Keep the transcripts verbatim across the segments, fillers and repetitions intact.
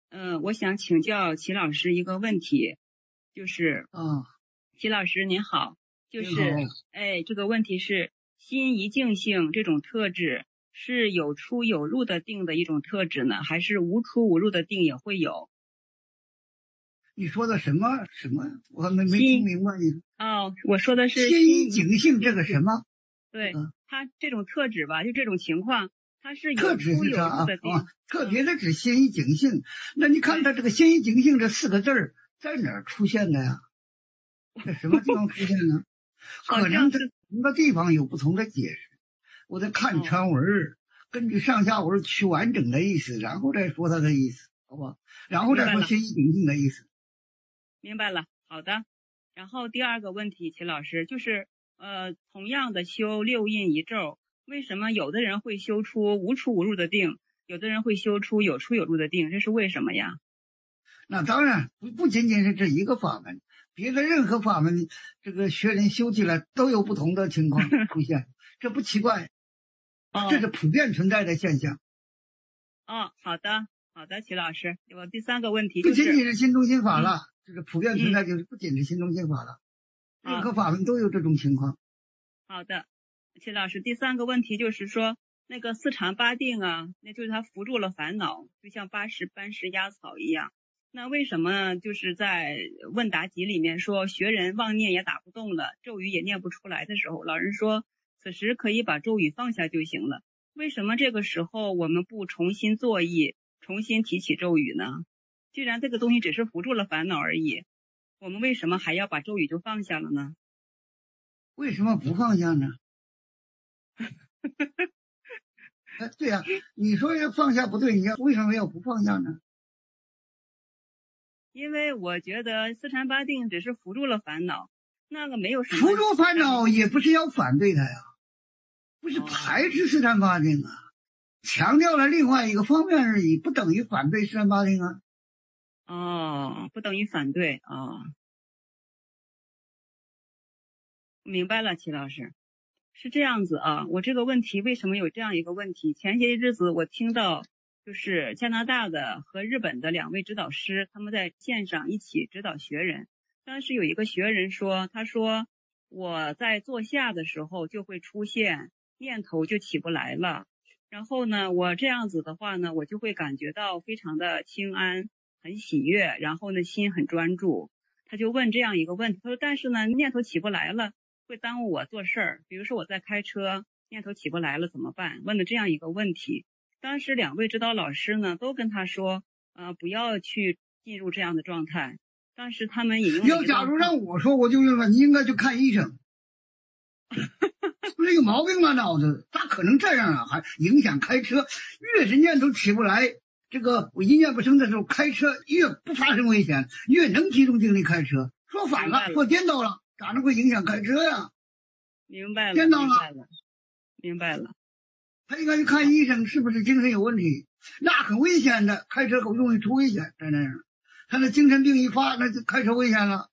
嗯、呃，我想请教齐老师一个问题，就是啊， 齐老师您好，就您是好， 哎，这个问题是心一境性这种特质是有出有入的定的一种特质呢，还是无出无入的定也会有？ 你说的什么什么？我还没没听心明白你。 哦，我说的是心心一境性这个什么？ 对， 嗯， 它这种特质吧，就这种情况，它是特有出有指是啥啊？ 入的定。 啊，特嗯， 别的指心一境性。那你看它这个心一境性这四个字儿在哪儿出现的呀？在什么地方出现呢？ 好可能在像是不同的地方有不同的解释。我在看哦， 全文儿，根据上下文取完整的意思，然后再说它的意思，好吧？然后明白了。 再说心一境性的意思。 明白了，好的。然后第二个问题，齐老师就是呃，同样的修六印一咒，为什么有的人会修出无出无入的定，有的人会修出有出有入的定，这是为什么呀？ 那当然不不仅仅是这一个法门，别的任何法门，这个学人修起来都有不同的情况出现，这不奇怪，这哦是普遍存在的现象。 哦，好的好的，齐老师，我第三个问题不仅就是， 仅是新中心法嗯了，这个普遍存嗯， 在就是不仅是新中心法了，任好何法门都有这种情况。 好的，齐老师，第三个问题就是说，那个四禅八定啊，那就是他扶住了烦恼，就像八十班师压草一样。那为什么就是在问答集里面说学人妄念也打不动了，咒语也念不出来的时候，老人说此时可以把咒语放下就行了。为什么这个时候我们不重新作意，重新提起咒语呢？既然这个东西只是扶住了烦恼而已，我们为什么还要把咒语就放下了呢？ 为什么不放下呢？哎，对呀、你说要放下不对，你要为什么要不放下呢？ 因为我觉得四禅八定只是扶住了烦恼，那个没有什么扶住烦恼也不是要反对它呀，不是哦排斥四禅八定啊，强调了另外一个方面而已，不等于反对四禅八定啊。 哦，不等于反对哦，明白了，齐老师是这样子啊。我这个问题为什么有这样一个问题？前些日子我听到就是加拿大的和日本的两位指导师，他们在线上一起指导学人。当时有一个学人说，他说我在坐下的时候就会出现念头就起不来了，然后呢，我这样子的话呢，我就会感觉到非常的清安，很喜悦，然后呢，心很专注。他就问这样一个问题，他说但是呢，念头起不来了，会耽误我做事儿。比如说我在开车，念头起不来了怎么办？问的这样一个问题。当时两位指导老师呢，都跟他说，呃，不要去进入这样的状态。当时他们引用了要假如一段话， 让我说，我就用了，你应该去看医生，是不是有毛病吗？脑子咋可能这样啊？还影响开车？越是念头起不来，这个我一念不生的时候，开车越不发生危险，越能集中精力开车。说反了， 明白了， 说颠倒了，咋能会影响开车呀？ 明白了， 颠倒了， 明白了，明白了。 他应该去看医生，是不是精神有问题？那很危险的，开车很容易出危险，在那样，他那精神病一发，那就开车危险了。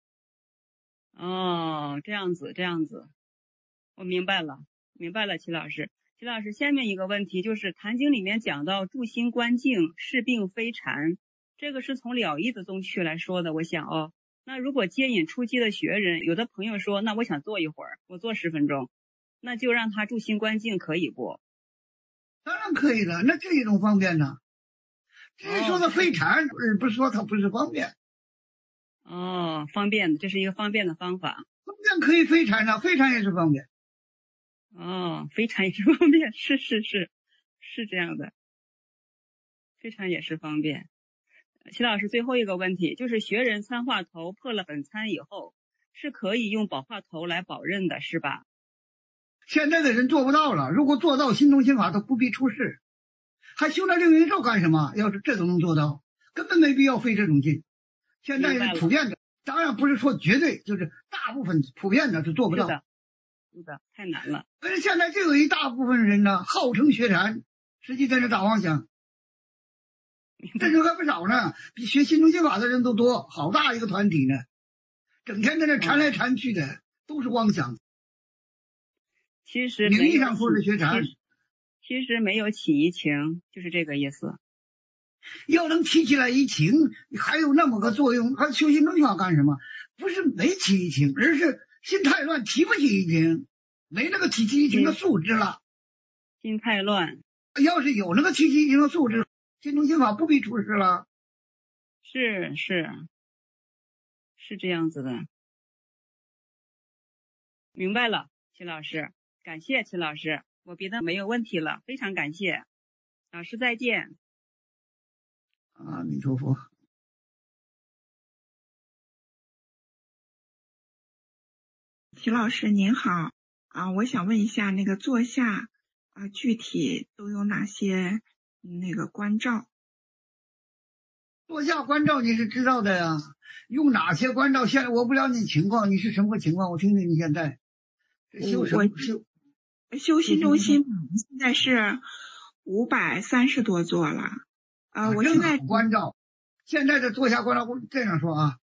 哦，这样子，这样子，我明白了，明白了，齐老师。齐老师，下面一个问题就是《坛经》里面讲到住心观静，是病非禅，这个是从了义的宗趣来说的。我想哦，那如果接引初期的学人，有的朋友说，那我想坐一会儿，我坐十分钟，那就让他住心观静，可以不？ 当然可以了，那这一种方便呢。至于说哦， 的非禅，而不是说它不是方便， 哦，方便的，这是一个方便的方法。 方便可以非禅呢，非禅也是方便。 哦，非常也是方便，是是是，是这样的，非常也是方便。齐老师，最后一个问题就是学人参话头破了本参以后，是可以用保话头来保任的，是吧？ 现在的人做不到了，如果做到心中心法，都不必出世，还修那六云咒干什么？要是这都能做到，根本没必要费这种劲。现在是普遍的，当然不是说绝对，就是大部分普遍的是做不到。 是的，是的，太难了。 可是现在就有一大部分人呢，号称学禅，实际在这打妄想，这人还不少呢，比学心中心法的人都多，好大一个团体呢，整天在那禅来禅去的，都是妄想。 其实名义上说是学禅， 其实没有起疑情，就是这个意思。 要能提起来一情，还有那么个作用，还修心中心法干什么？不是没提一情，而是心太乱，提不起一情，没那个提起一情的素质了。 心太乱。 要是有那个提起一情的素质，心中心法不必出世了。 是是是这样子的。明白了，齐老师，感谢齐老师，我别的没有问题了，非常感谢老师，再见。 阿弥陀佛。 齐老师您好啊，我想问一下那个坐下啊，具体都有哪些那个关照？ 坐下关照你是知道的呀，用哪些关照？现在我不了解你情况，你是什么情况？我听听你现在修什么修？ 修心中心现在是五百三十多座了啊、呃，我现在关照，现在的坐下关照这样说啊，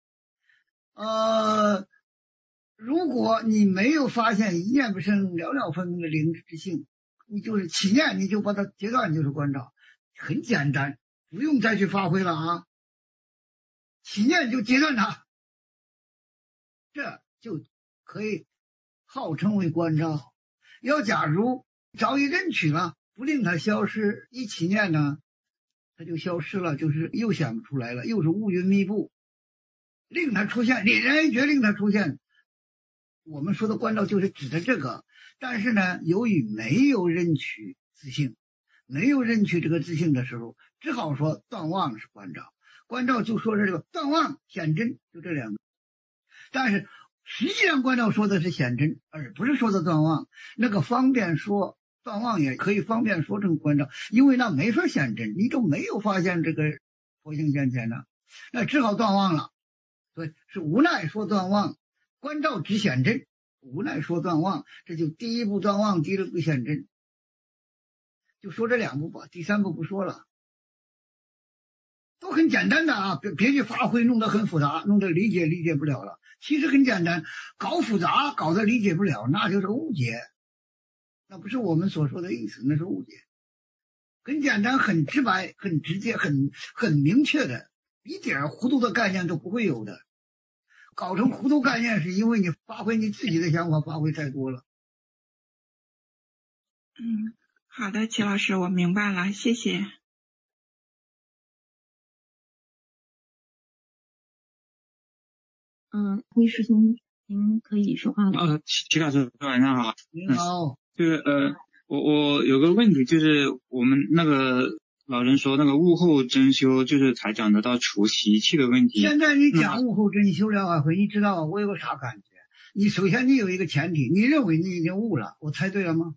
呃，如果你没有发现一念不生了了分明的灵之性，你就是起念，你就把它截断，就是关照，很简单，不用再去发挥了啊，起念就截断它，这就可以号称为关照。要假如早已认取了，不令它消失，一起念呢，它就消失了，就是又想不出来了，又是乌云密布，令它出现，凛然一觉令它出现。我们说的关照就是指的这个，但是呢，由于没有认取自性，没有认取这个自性的时候，只好说断妄是关照，关照就说是这个断妄显真，就这两个。但是实际上关照说的是显真，而不是说的断妄。那个方便说断妄也可以方便说成关照，因为那没法显真，你都没有发现这个佛性现前呢，那只好断妄了。所以是无奈说断妄，关照只显真，无奈说断妄，这就第一步断妄，第二步显真，就说这两步吧，第三步不说了。都很简单的啊，别别去发挥，弄得很复杂，弄得理解理解不了了。其实很简单，搞复杂搞得理解不了，那就是误解，那不是我们所说的意思，那是误解。很简单，很直白，很直接，很很明确的，一点糊涂的概念都不会有的。搞成糊涂概念是因为你发挥你自己的想法发挥太多了。 嗯，好的，齐老师，我明白了，谢谢。 嗯，魏师兄，您可以说话了。 呃，齐齐老师，晚上好。 您好。 就是呃，我我有个问题，就是我们那个老人说那个物后真修，就是才讲得到除习气的问题。 现在你讲物后真修了啊，会你知道我有个啥感觉？你首先你有一个前提，你认为你已经悟了，我猜对了吗？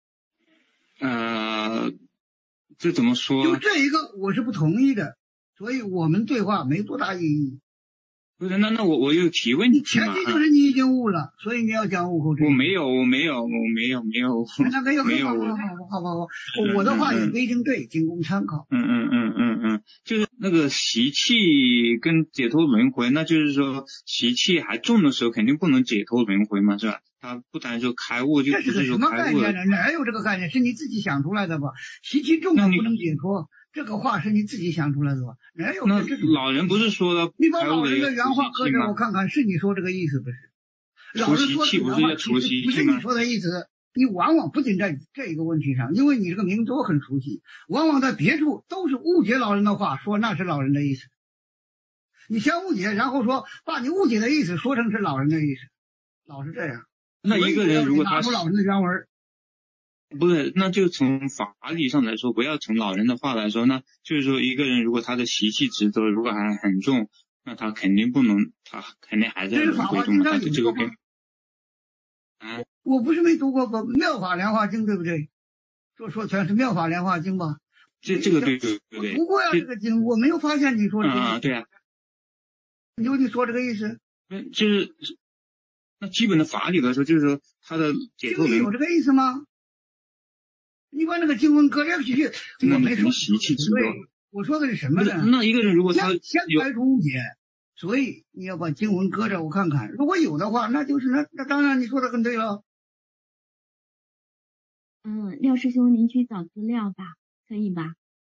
呃，这怎么说？ 就这一个我是不同意的，所以我们对话没多大意义。 不是，那那我我有提问题嘛？前提就是你已经悟了，所以你要讲悟后真修。 我没有，我没有，我没有，没有。 那没有， 没有。 好好好好好，我的话也不一定对，仅供参考。 嗯嗯嗯嗯嗯，就是那个习气跟解脱轮回，那就是说习气还重的时候，肯定不能解脱轮回嘛，是吧？他不单说开悟，就不是说开悟了。 哪有这个概念？是你自己想出来的吧？习气重了不能解脱。这个话是你自己想出来的吧？哪有这种？老人不是说的？ 你把老人的原话搁这我看看，是你说这个意思不是？老人说的原话不是不是你说的意思。你往往不仅在这一个问题上，因为你这个名字我很熟悉，往往在别处都是误解老人的话，说那是老人的意思。你先误解，然后说把你误解的意思说成是老人的意思，老是这样。 那一个人如果他拿出老人的原文。 不是，那就从法理上来说，不要从老人的话来说，那就是说一个人如果他的习气执着如果还很重，那他肯定不能，他肯定还在轮回中。但是这个跟啊， 我不是没读过《妙法莲华经》，对不对？说说全是《妙法莲华经》吧？ 这这个对对对对。 读过呀，这个经我没有发现你说这个。 啊，对啊。 你就你说这个意思？ 嗯，就是那基本的法理来说，就是说他的解脱轮有这个意思吗？你把那个经文搁这去，我没说习气执着。 我说的是什么呢？ 那一个人如果他先排除误解，所以你要把经文搁着，我看看，如果有的话，那就是那那当然你说的很对了。 嗯，廖师兄，您去找资料吧，可以吧？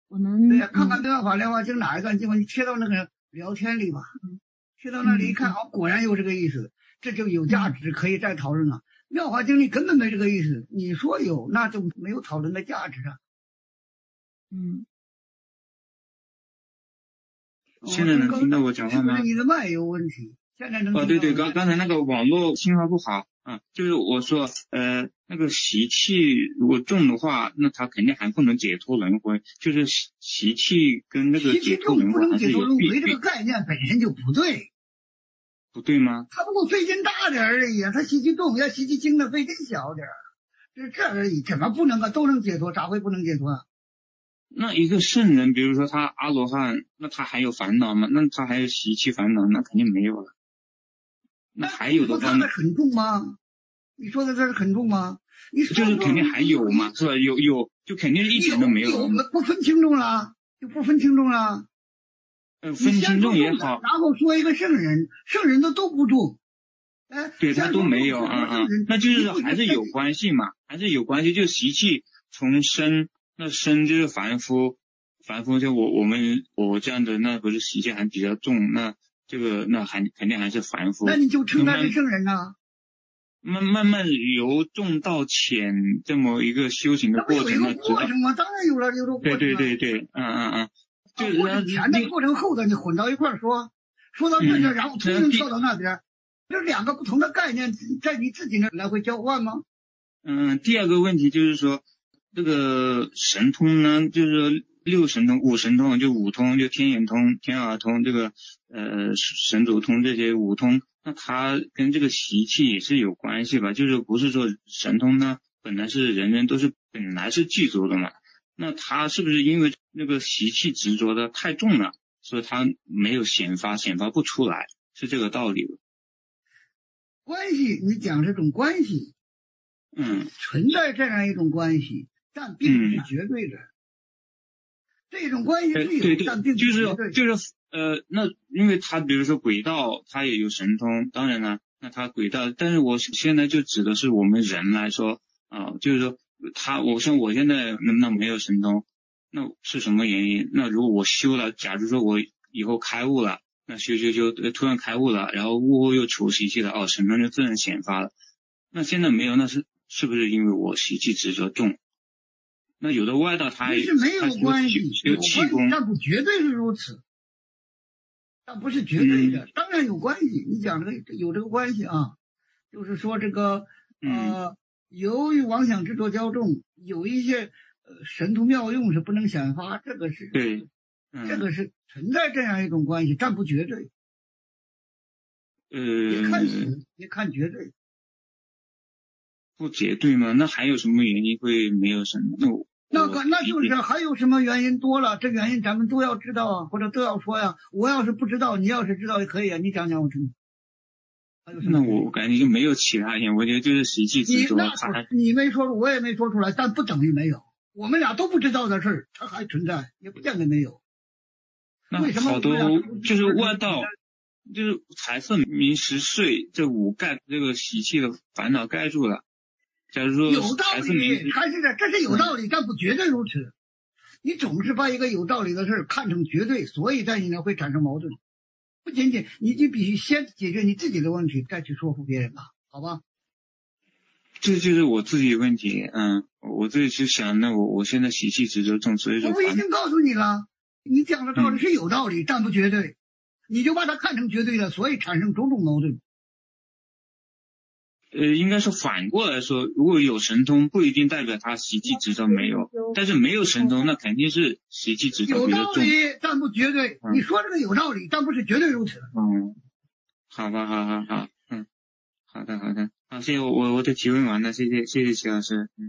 我们对呀、啊，看看对话法、莲花经哪一段经文，你切到那个聊天里吧， 嗯、 切到那里一看，哦，果然有这个意思，这就有价值，可以再讨论了。妙法经里根本没这个意思，你说有，那就没有讨论的价值啊。 嗯。 现在能听到我讲话吗？ 是不是你的麦有问题？现在能听到。 哦，对对，刚刚才那个网络信号不好啊，就是我说，呃，那个习气如果重的话，那他肯定还不能解脱轮回，就是习习气跟那个解脱轮回还是有轮回这个概念本身就不对， 不对吗？ 他不过费劲大点而已啊，他习气重，要习气轻的费劲小点，就是这而已，怎么不能啊？都能解脱，咋会不能解脱啊？ 那一个圣人，比如说他阿罗汉，那他还有烦恼吗？那他还有习气烦恼？那肯定没有了。那还有的话呢？ 很重吗？你说的这是很重吗？你说就是肯定还有嘛，是吧？有有，就肯定一直都没有。 有不分轻重了，就不分轻重了。 呃，分轻重也好。 然后说一个圣人，圣人的都不重。哎， 对他都没有啊啊，那就是还是有关系嘛，还是有关系。就习气从生。那生就是凡夫，凡夫就我我们我这样的，那不是习气还比较重，那这个那还肯定还是凡夫。 那你就称他是圣人啊。 慢慢慢由重到浅这么一个修行的过程， 那有一个过程吗？当然有了，有个过程。 对对对对，嗯嗯嗯， 就前的过程后的你混到一块儿说，说到这这，然后突然跳到那边，这两个不同的概念在你自己那来回交换吗？ 嗯，第二个问题就是说。这个神通呢，就是六神通、五神通，就五通，就天眼通、天耳通，这个呃神足通这些五通，那它跟这个习气也是有关系吧？就是不是说神通呢本来是人人都是本来是具足的嘛？那他是不是因为那个习气执着的太重了，所以他没有显发，显发不出来，是这个道理吧？ 关系，你讲这种关系， 嗯， 存在这样一种关系。但并不是绝对的，嗯、这种关系是有， 对对但并不是绝对。 就是就是呃，那因为他比如说轨道，他也有神通，当然了，那他轨道，但是我现在就指的是我们人来说啊、呃，就是说他，我像我现在那那没有神通，那是什么原因？那如果我修了，假如说我以后开悟了，那修修修突然开悟了，然后悟后又除习气了，哦，神通就自然显发了。那现在没有，那是是不是因为我习气执着重？那有的外道他是没有关系， 有气功， 但不绝对是如此，但不是绝对的， 嗯、 当然有关系。你讲这个有这个关系啊，就是说这个呃， 嗯、 由于妄想执着较重，有一些呃神通妙用是不能显发，这个是对，嗯、 这个是存在这样一种关系，但不绝对。 呃， 也看死，也看绝对。 不绝对吗？那还有什么原因会没有神通？那我那个那就是还有什么原因多了，这原因咱们都要知道啊，或者都要说呀。我要是不知道，你要是知道也可以啊，你讲讲我听。还有什么？ 那我感觉就没有其他原因，我觉得就是习气执着。 你你没说出，我也没说出来，但不等于没有。我们俩都不知道的事儿，它还存在，也不见得没有。 那好多就是外道，就是财色名食睡这五盖这个习气的烦恼盖住了。假如说有道理，还是这，这是有道理，但不绝对如此。你总是把一个有道理的事看成绝对，所以在你那会产生矛盾。不仅仅你你必须先解决你自己的问题，再去说服别人吧，好吧？ 这就是我自己的问题，嗯，我自己去想，那我我现在习气执着重，所以说我已经告诉你了，你讲的道理是有道理，嗯、但不绝对，你就把它看成绝对了，所以产生种种矛盾。 呃，应该说反过来说，如果有神通，不一定代表他习气执着没有，但是没有神通，那肯定是习气执着比较重。 有道理，但不绝对。嗯、你说这个有道理，但不是绝对如此。 嗯，好吧，好好好，嗯，好的好的，好，谢谢我我我的提问完了，谢谢谢谢齐老师，嗯。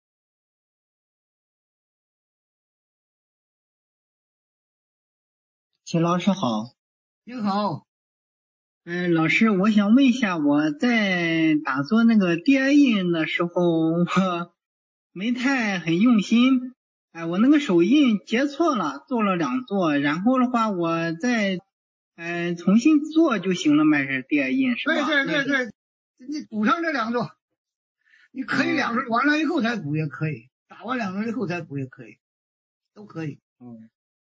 齐老师好。 您好。 嗯、呃，老师，我想问一下，我在打坐那个跌印的时候，我没太很用心，哎，我那个手印结错了，做了两做，然后的话，我再呃重新做就行了嘛，是跌印是吧？ 对对对对，你补上这两做，你可以两轮完了以后才补也可以，打完两轮以后才补也可以，都可以。 嗯。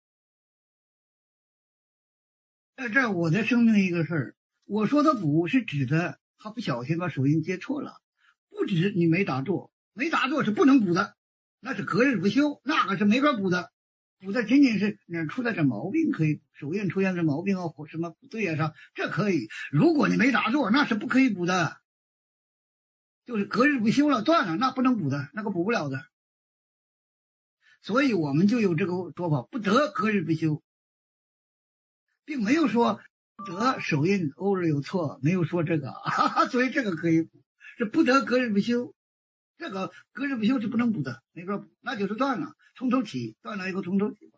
在这儿我再声明一个事儿，我说的补是指的他不小心把手印接错了，不指你没打坐，没打坐是不能补的，那是隔日不休，那个是没法补的。补的仅仅是哪出了点毛病可以，手印出现这毛病啊，或什么不对啊啥，这可以。如果你没打坐，那是不可以补的，就是隔日不休了，断了，那不能补的，那个补不了的。所以我们就有这个说法，不得隔日不休，并没有说得手印偶尔有错，没有说这个，哈哈，所以这个可以补，是不得隔日不休。这个隔日不休是不能补的，没法补，那就是断了，从头起，断了以后从头起。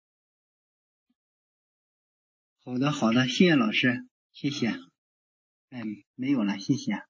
好的，好的，谢谢老师，谢谢。哎，没有了，谢谢。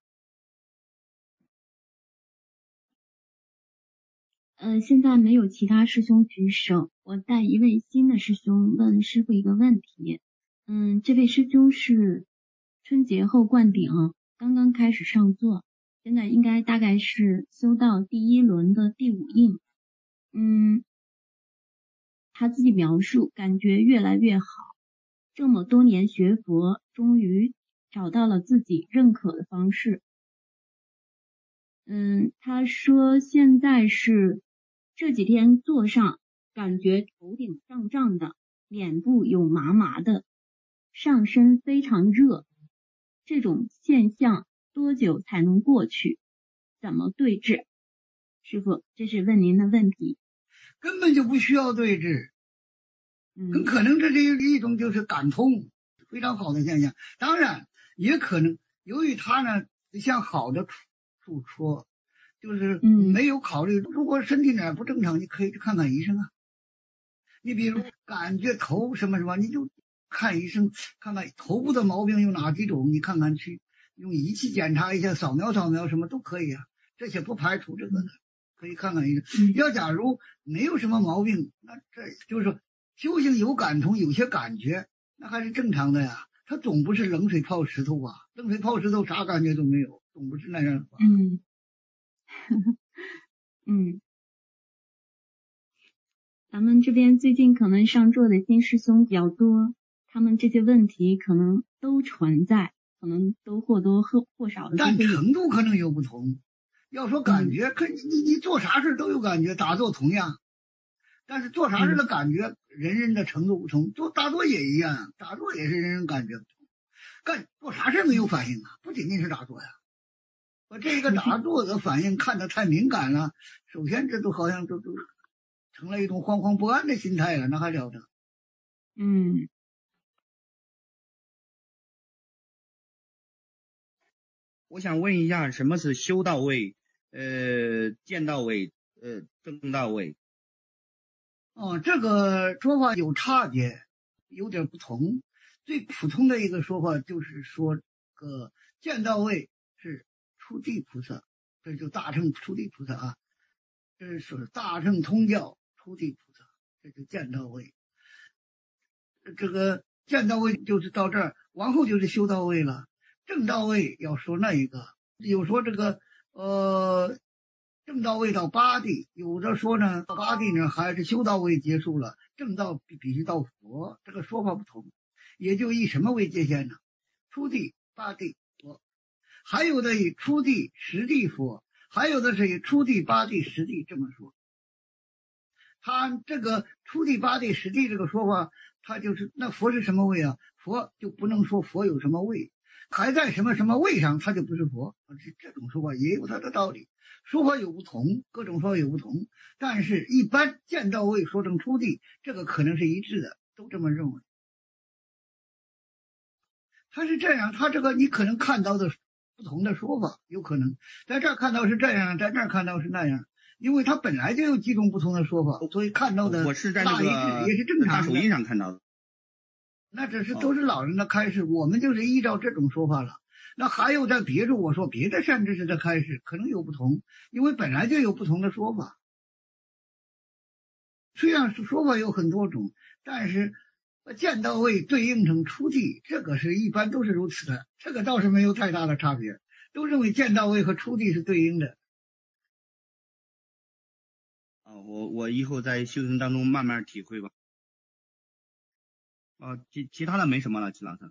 呃，现在没有其他师兄举手，我带一位新的师兄问师傅一个问题。嗯，这位师兄是春节后灌顶，刚刚开始上座。现在应该大概是修到第一轮的第五印，嗯，他自己描述感觉越来越好，这么多年学佛，终于找到了自己认可的方式。嗯，他说现在是这几天坐上，感觉头顶胀胀的，脸部有麻麻的，上身非常热，这种现象多久才能过去？怎么对治？师傅，这是问您的问题。 根本就不需要对治，很可能这是一种就是感通，非常好的现象。当然也可能由于他呢向好的处说，就是没有考虑，如果身体哪不正常，你可以去看看医生啊。你比如感觉头什么什么，你就看医生，看看头部的毛病有哪几种，你看看去用仪器检查一下，扫描扫描什么都可以啊，这些不排除这个的，可以看看医生。要假如没有什么毛病，那这就是说修行有感通，有些感觉，那还是正常的呀。他总不是冷水泡石头吧？冷水泡石头啥感觉都没有，总不是那样吧？ 嗯，嗯，咱们这边最近可能上座的新师兄比较多，他们这些问题可能都存在。可能都或多或或少的， 但程度可能有不同。要说感觉，可你你你做啥事都有感觉，打坐同样，但是做啥事的感觉，人人的程度不同。做打坐也一样，打坐也是人人感觉不同。干做啥事没有反应啊？不仅仅是打坐呀，我这个打坐的反应看得太敏感了，首先这都好像都都成了一种惶惶不安的心态了，那还了得？ 嗯。 我想问一下，什么是修到位？呃，见到位，呃，正到位。 哦，这个说法有差别，有点不同。最普通的一个说法就是说，个见到位是初地菩萨，这就大乘初地菩萨啊，这是说大乘通教初地菩萨，这就见到位。这个见到位就是到这儿，往后就是修到位了。正到位要说那一个，有说这个呃正到位到八地，有的说呢到八地呢还是修到位结束了，正到必必须到佛，这个说法不同，也就以什么为界限呢？初地、八地佛，还有的以初地、十地佛，还有的是以初地、八地、十地这么说。他这个初地、八地、十地这个说法，他就是那佛是什么位啊？佛就不能说佛有什么位。还在什么什么位上，他就不是佛。这种说法也有它的道理，说法有不同，各种说法有不同，但是一般见到位说成初地，这个可能是一致的，都这么认为。他是这样，他这个你可能看到的不同的说法，有可能在这儿看到是这样，在那儿看到是那样，因为他本来就有几种不同的说法，所以看到的我是在那个也是正常的。 大手印上看到的。 那这是都是老人的开示，我们就是依照这种说法了。那还有在别处，我说别的善知识的开示可能有不同，因为本来就有不同的说法。虽然是说法有很多种，但是见到位对应成初地，这个是一般都是如此的，这个倒是没有太大的差别，都认为见到位和初地是对应的。 啊，我我以后在修行当中慢慢体会吧。啊，其其他的没什么了，齐老师。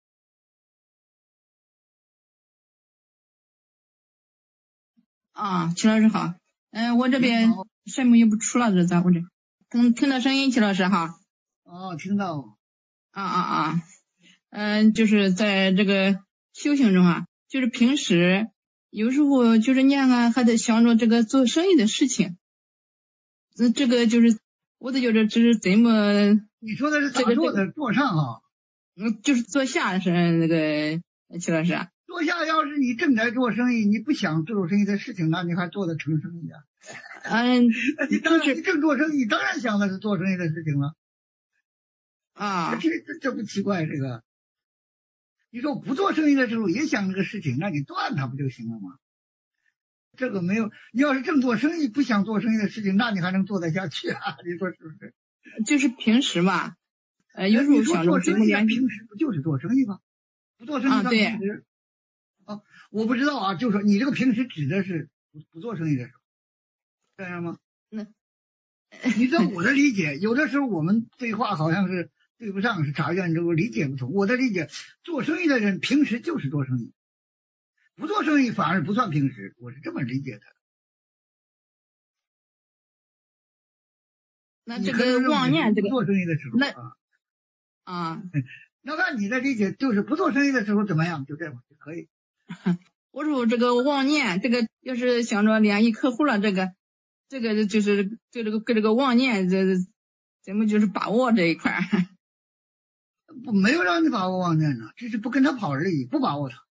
啊，齐老师好。嗯、呃，我这边声音也不出了，这咋回事？听听到声音，齐老师哈。 哦，听到。 啊啊啊。嗯、呃，就是在这个修行中啊，就是平时有时候就是念啊，还得想着这个做生意的事情。嗯，这个就是我的就是这是怎么？ 你说的是咋做的？坐上哈。 嗯，就是坐下是那个齐老师。 坐下，要是你正在做生意，你不想做生意的事情，那你还做得成生意啊？ 嗯， 你当然你正做生意，当然想的是做生意的事情了。 啊， 这这这不奇怪这个？你说不做生意的时候也想这个事情，那你断它不就行了吗？这个没有，你要是正做生意不想做生意的事情，那你还能做得下去啊？你说是不是？ 就是平时嘛，呃，有时候想做生意，平时不就是做生意吗？不做生意啊，对。 啊，我不知道啊，就说你这个平时指的是不不做生意的时候，这样吗？ 那， 你知道我的理解，有的时候我们对话好像是对不上，是查验这个理解不同。我的理解，做生意的人平时就是做生意，不做生意反而不算平时，我是这么理解的。 那这个妄念，这个做生意的时候， 那啊， 啊， 那按你的理解，就是不做生意的时候怎么样，就这样就可以。 我说这个妄念，这个要是想着联系客户了，这个这个就是对这个跟这个妄念，这咱们就是把握这一块。 不，没有让你把握妄念呢，只是不跟他跑而已，不把握他，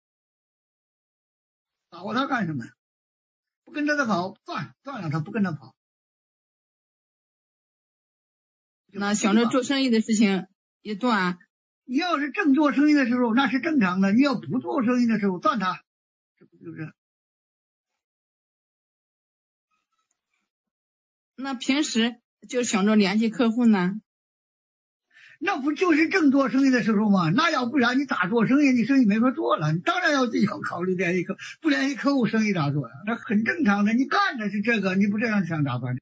把握他干什么呀？不跟着他跑，断断了他，不跟他跑。 那想着做生意的事情也断。 你要是正做生意的时候，那是正常的；你要不做生意的时候，断它，这不就是？ 那平时就想着联系客户呢？ 那不就是正做生意的时候吗？那要不然你咋做生意？你生意没法做了。你当然要自己要考虑联系客，不联系客户，生意咋做呀？那很正常的。你干的是这个，你不这样想咋办？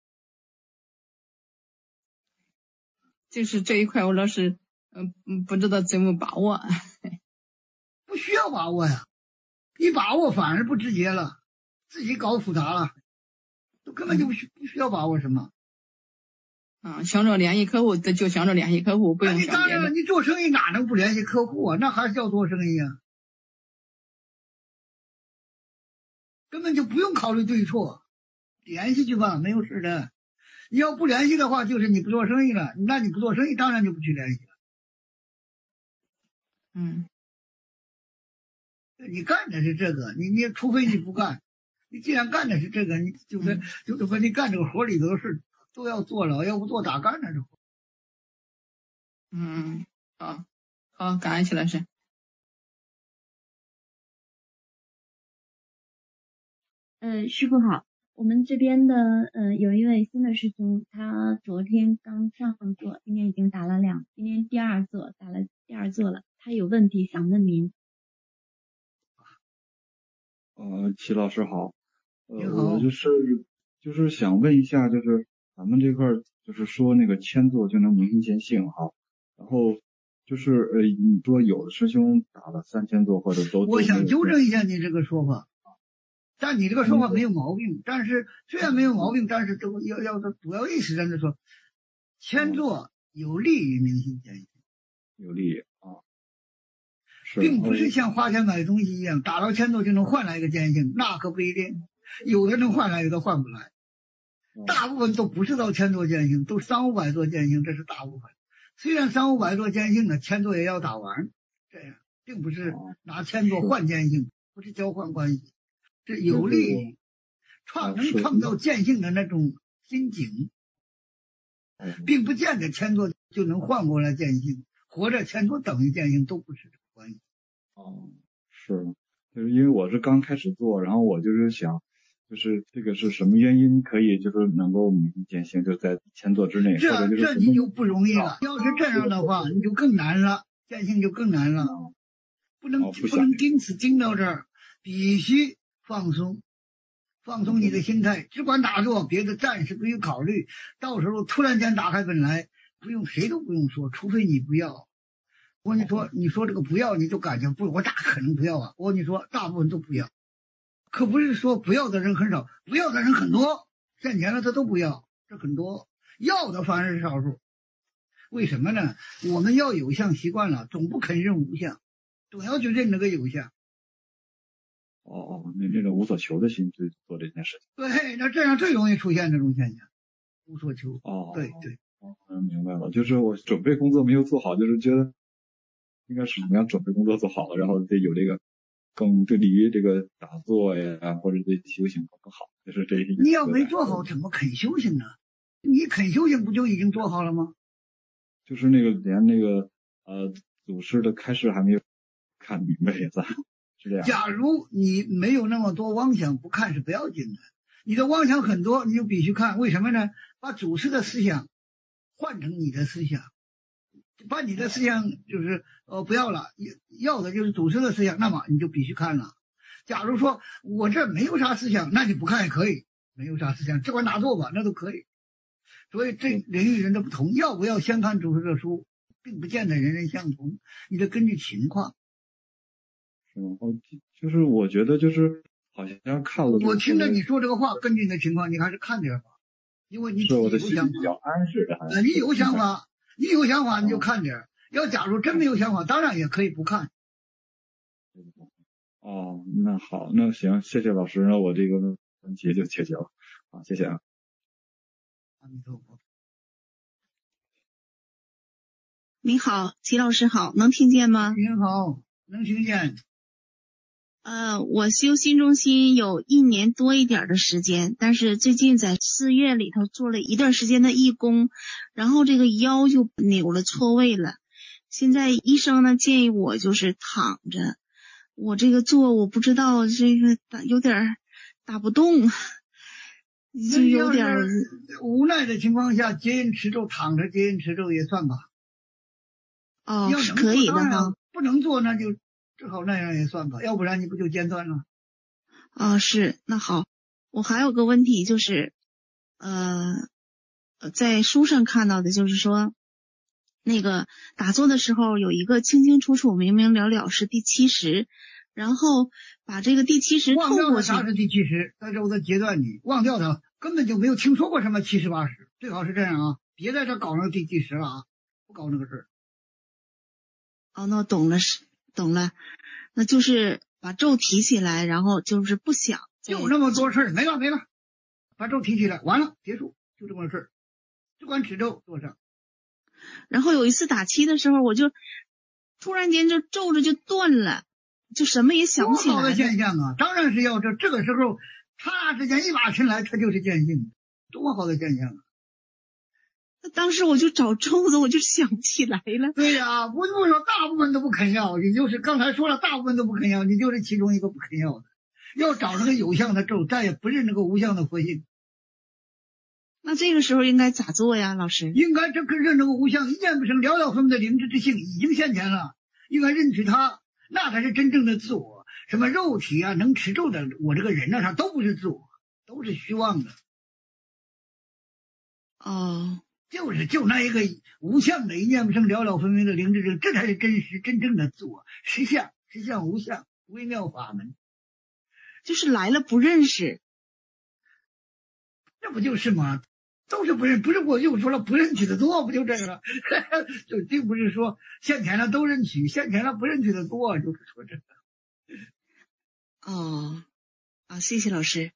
就是这一块，我老是。嗯嗯，不知道怎么把握。 不需要把握呀，一把握反而不直接了，自己搞复杂了，都根本就不需不需要把握什么。 啊，想着联系客户，就想着联系客户，不用想别的。 你当然了，你做生意哪能不联系客户啊？那还是要做生意啊，根本就不用考虑对错，联系去吧，没有事的。你要不联系的话，就是你不做生意了，那你不做生意，当然就不去联系了。 嗯， 你干的是这个，你你除非你不干，你既然干的是这个，你就是就是说你干这个活里头的事都要做了，要不做咋干呢？这活。 嗯，好，好，感恩齐老师。 嗯，师傅好，我们这边的呃有一位新的师兄，他昨天刚上座，今天已经打了两，今天第二座打了第二座了。他有问题想问您。 呃，齐老师好，呃， 你好， 我就是就是想问一下，就是咱们这块就是说那个千座就能明心见性哈，然后就是呃，你说有的师兄打了三千座或者都， 我想纠正一下你这个说法，但你这个说法没有毛病，但是虽然没有毛病，但是这个要要的主要意思在这说，千座有利于明心见性， 有利于啊。 并不是像花钱买东西一样，打到千座就能换来一个见性，那可不一定，有的能换来，有的换不来。大部分都不是到千座见性，都三五百座见性，这是大部分。虽然三五百座见性呢，千座也要打完，这样并不是拿千座换见性，不是交换关系，这有利于创能创造见性的那种心境，并不见得千座就能换过来见性，或者千座等于见性都不是。 哦，是，就是因为我是刚开始做，然后我就是想，就是这个是什么原因可以就是能够明心见性，就在千座之内， 这或者就是这你就不容易了。要是这样的话，你就更难了，见性就更难了，不能、 哦、不, 不能盯死盯到这儿，必须放松， 放松你的心态，只管打坐，别的暂时不用考虑。到时候突然间打开本来，不用谁都不用说，除非你不要。我跟你说，你说这个不要，你就感觉不，我咋可能不要啊？我跟你说，大部分都不要，可不是说不要的人很少，不要的人很多，现前了他都不要，这很多，要的反而是少数。为什么呢？我们要有相习惯了，总不肯认无相，总要去认那个有相。 哦哦，那那种无所求的心去做这件事情。 对，那这样最容易出现这种现象，无所求。 哦， 对对。 哦，明白了，就是我准备工作没有做好，就是觉得应该是怎么样准备工作做好了，然后得有这个更对离这个打坐呀，或者对修行更好，就是这一。 你要没做好，怎么肯修行呢？你肯修行不就已经做好了吗？ 就是那个连那个呃祖师的开示还没有看明白也算是这样。 假如你没有那么多妄想，不看是不要紧的。你的妄想很多，你就必须看，为什么呢？把祖师的思想换成你的思想，把你的思想就是呃不要了，要的就是祖师的思想，那么你就必须看了。假如说我这没有啥思想，那你不看也可以，没有啥思想，只管打坐吧，那都可以。所以这人与人的不同，要不要先看祖师的书，并不见得人人相同，你得根据情况。 是吗？哦，就是我觉得就是好像看了。 我听着你说这个话，根据你的情况，你还是看点吧，因为你有想法， 比较安适的。 呃，你有想法，你有想法你就看点。要假如真没有想法，当然也可以不看。 哦，那好，那行，谢谢老师，那我这个问题就解决了。好，谢谢啊。 阿弥陀佛。 你好，齐老师好，能听见吗？ 您好，能听见。 呃，我修心中心有一年多一点的时间，但是最近在寺院里头做了一段时间的义工，然后这个腰就扭了错位了。现在医生呢建议我就是躺着，我这个坐我不知道这个有点打不动，就有点无奈的情况下，结印持咒躺着结印持咒也算吧。 哦，是可以的哈。 不能做那就只好那样也算吧，要不然你不就间断了？ 啊，是，那好，我还有个问题就是，呃，在书上看到的就是说，那个打坐的时候有一个清清楚楚、明明了了是第七十，然后把这个第七十忘掉了啥是第七十，在这我再截断你，忘掉它，根本就没有听说过什么七十八十，最好是这样啊，别在这搞那个第七十了啊，不搞那个事儿。 哦，那我懂了，是懂了，那就是把咒提起来，然后就是不想就那么多事儿，没了没了，把咒提起来，完了结束，就这么事儿，只管持咒做上。 然后有一次打七的时候，我就突然间就皱着就断了，就什么也想不起来。 多好的现象啊！当然是要这这个时候，刹那之间一把尘来，它就是见性，多好的现象啊！ 当时我就找咒子，我就想不起来了。 对呀、啊，我就说大部分都不肯要，你就是刚才说了，大部分都不肯要，你就是其中一个不肯要的。要找那个有相的咒，再也不认那个无相的佛性。 那这个时候应该咋做呀，老师？ 应该这个认这个无相，一念不生，了了分的灵智之性已经现前了，应该认取它，那才是真正的自我。什么肉体啊，能持咒的，我这个人啊，它都不是自我，都是虚妄的。 哦。 就是就那一个无相的一念不生了了分明的灵智智，这才是真实真正的自我，实相实相无相，微妙法门。 就是来了不认识， 这不就是吗？都是不认，不是我又说了不认取的多，不就这个了？就并不是说现前了都认取，现前了不认取的多，就是说这个。 哦，啊，谢谢老师。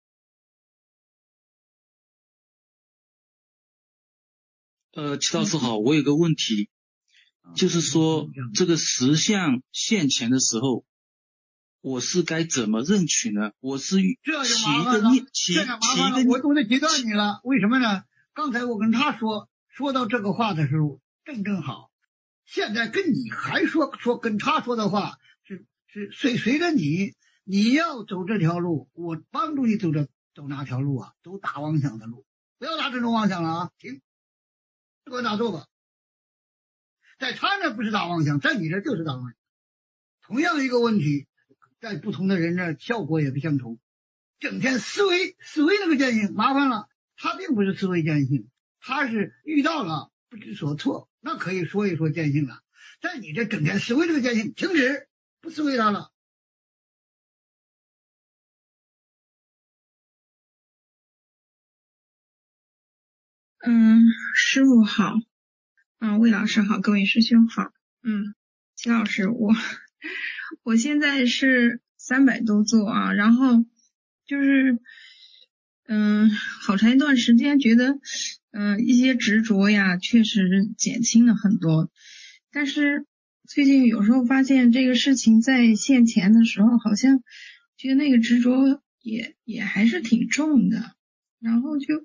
呃，齐老师好，我有个问题，就是说这个实相现前的时候，我是该怎么认取呢？我是起一个念，起这就麻烦了， 起一个我都得截断你了。为什么呢？刚才我跟他说说到这个话的时候，正正好，现在跟你还说说跟他说的话是是随随着你，你要走这条路，我帮助你走这走哪条路啊？走打妄想的路，不要打这种妄想了啊！停。这个打坐吧，在他那不是打妄想，在你这就是打妄想。同样一个问题，在不同的人那效果也不相同。 整天思维思维那个见性麻烦了，他并不是思维见性，他是遇到了不知所措，那可以说一说见性了。但你这整天思维这个见性停止，不思维它了。 嗯，师父好，嗯，魏老师好，各位师兄好，嗯，齐老师，我我现在是三百多座啊，然后就是嗯，好长一段时间觉得嗯一些执着呀，确实减轻了很多，但是最近有时候发现这个事情在现前的时候，好像觉得那个执着也也还是挺重的，然后就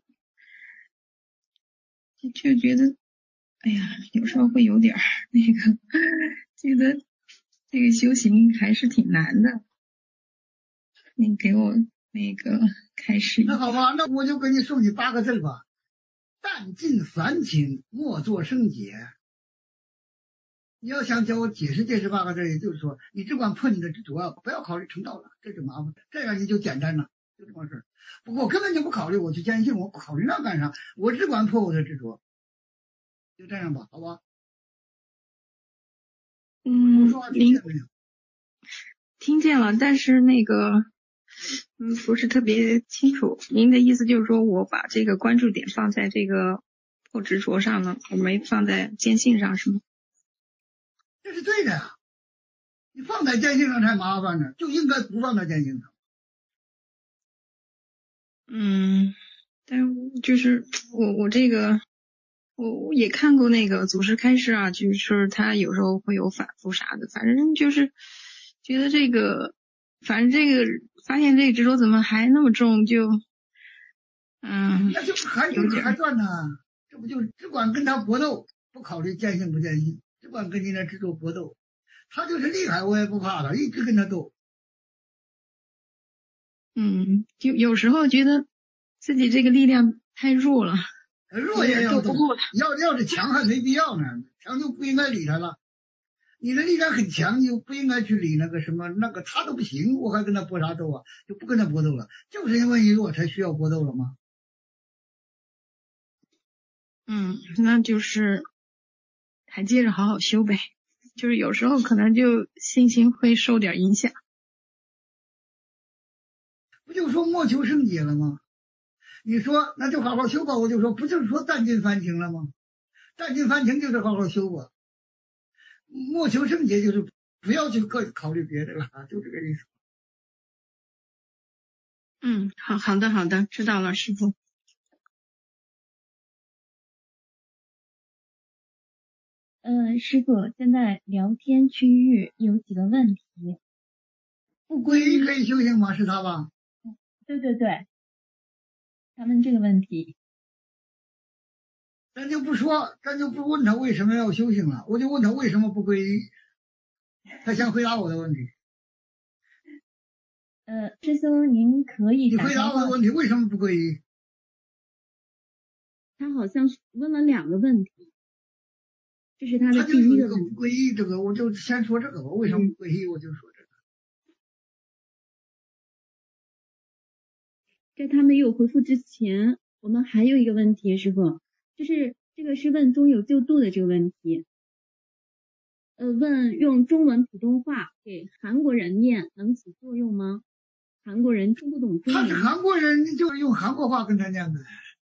就觉得，哎呀，有时候会有点那个，觉得这个修行还是挺难的。你给我那个开始。 那好吧，那我就给你送你八个字吧：淡尽烦情，莫作生解。你要想叫我解释解释八个字，也就是说，你只管破你的执着，不要考虑成道了，这就麻烦，这样你就简单了。就这么事儿，不过我根本就不考虑我去坚信，我不考虑那干啥？我只管破我的执着，就这样吧，好吧？ 嗯，您听见了，但是那个，嗯，不是特别清楚。您的意思就是说我把这个关注点放在这个破执着上了，我没放在坚信上，是吗？ 这是对的呀，你放在坚信上才麻烦呢，就应该不放在坚信上。 嗯，但是就是我我这个我我也看过那个祖师开示啊，就是他有时候会有反复啥的，反正就是觉得这个，反正这个发现这个执着怎么还那么重，就嗯， 那就还就还转呢，这不就只管跟他搏斗，不考虑坚信不坚信，只管跟你那执着搏斗，他就是厉害我也不怕他，一直跟他斗。 嗯，就有时候觉得自己这个力量太弱了， 弱也要斗，要要是强还没必要呢，强就不应该理他了。你的力量很强，你就不应该去理那个什么那个他都不行，我还跟他搏啥斗啊？就不跟他搏斗了，就是因为你弱才需要搏斗了吗？ 嗯，那就是还接着好好修呗，就是有时候可能就心情会受点影响。 不就说莫求生解了吗？你说那就好好修吧，我就说不就是说淡尽烦情了吗？淡尽烦情就是好好修吧，莫求生解就是不要去考考虑别的了，就这个意思。 嗯，好好的好的，知道了，师父。 呃，师傅，现在聊天区域有几个问题。 不皈依可以修行吗？是他吧？ 对对对，他问这个问题， 咱就不说，咱就不问他为什么要修行了，我就问他为什么不皈依。他想回答我的问题。 呃，师兄，您可以你回答我的问题，为什么不皈依？ 他好像是问了两个问题，这是他的第一个问题。 不皈依这个，我就先说这个吧。为什么不皈依？我就说这个。 在他没有回复之前，我们还有一个问题，师傅，就是这个是问中有救度的这个问题。呃，问用中文普通话给韩国人念能起作用吗？韩国人听不懂中文。 他是韩国人，你就用韩国话跟他念呗。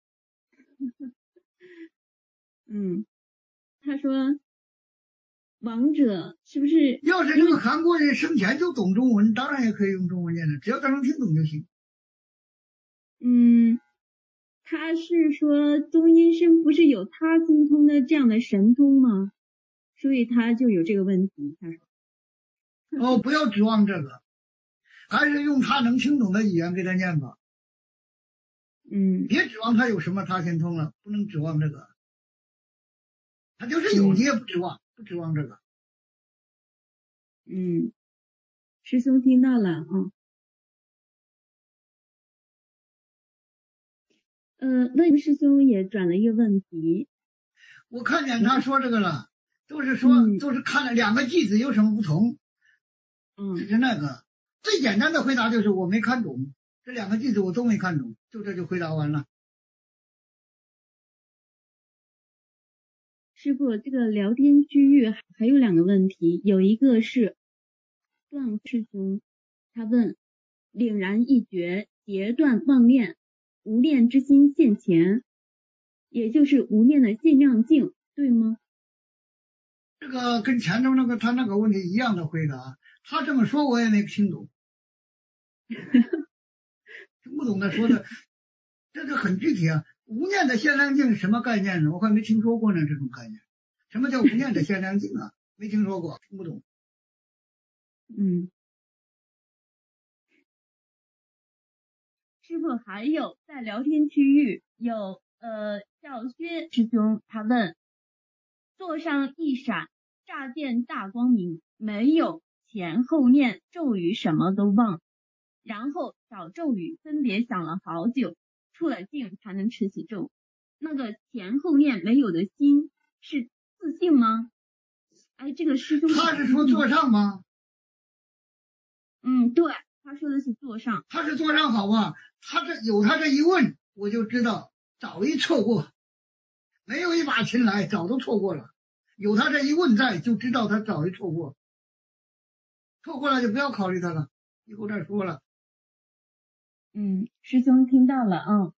嗯，他说王者是不是？ 要是这个韩国人生前就懂中文，当然也可以用中文念的，只要他能听懂就行。 嗯，他是说中阴身不是有他心通的这样的神通吗？所以他就有这个问题。他说哦，不要指望这个，还是用他能听懂的语言给他念吧。 嗯， 别指望他有什么他心通了，不能指望这个。他就是有，你也不指望，不指望这个。 嗯，师兄听到了啊。呃，问师兄也转了一个问题。 我看见他说这个了，都是说、嗯、都是看了两个句子有什么不同。 嗯， 是那个最简单的回答就是我没看懂， 这两个句子我都没看懂，就这就回答完了。 师傅，这个聊天区域还有两个问题，有一个是段师兄，他问凛然一觉，截断妄念，无念之心现前，也就是无念的限量境，对吗？ 这个跟前头那个他那个问题一样的回答，他这么说我也没听懂，听不懂他说的，这个很具体啊。无念的限量境什么概念呢？我还没听说过呢，这种概念。什么叫无念的限量境啊？没听说过，听不懂。 嗯。师傅，还有在聊天区域有呃小薛师兄，他问：座上一闪，乍见大光明，没有前后念咒语，什么都忘，然后找咒语分别想了好久，出了境才能持起咒。那个前后念没有的心是自性吗？哎，这个师兄他是说座上吗？ 嗯，对，他说的是座上。 他是座上好吧？他这有他这一问，我就知道早一错过，没有一把琴来，早都错过了。有他这一问在，就知道他早一错过，错过了就不要考虑他了，以后再说了。 嗯，师兄听到了啊。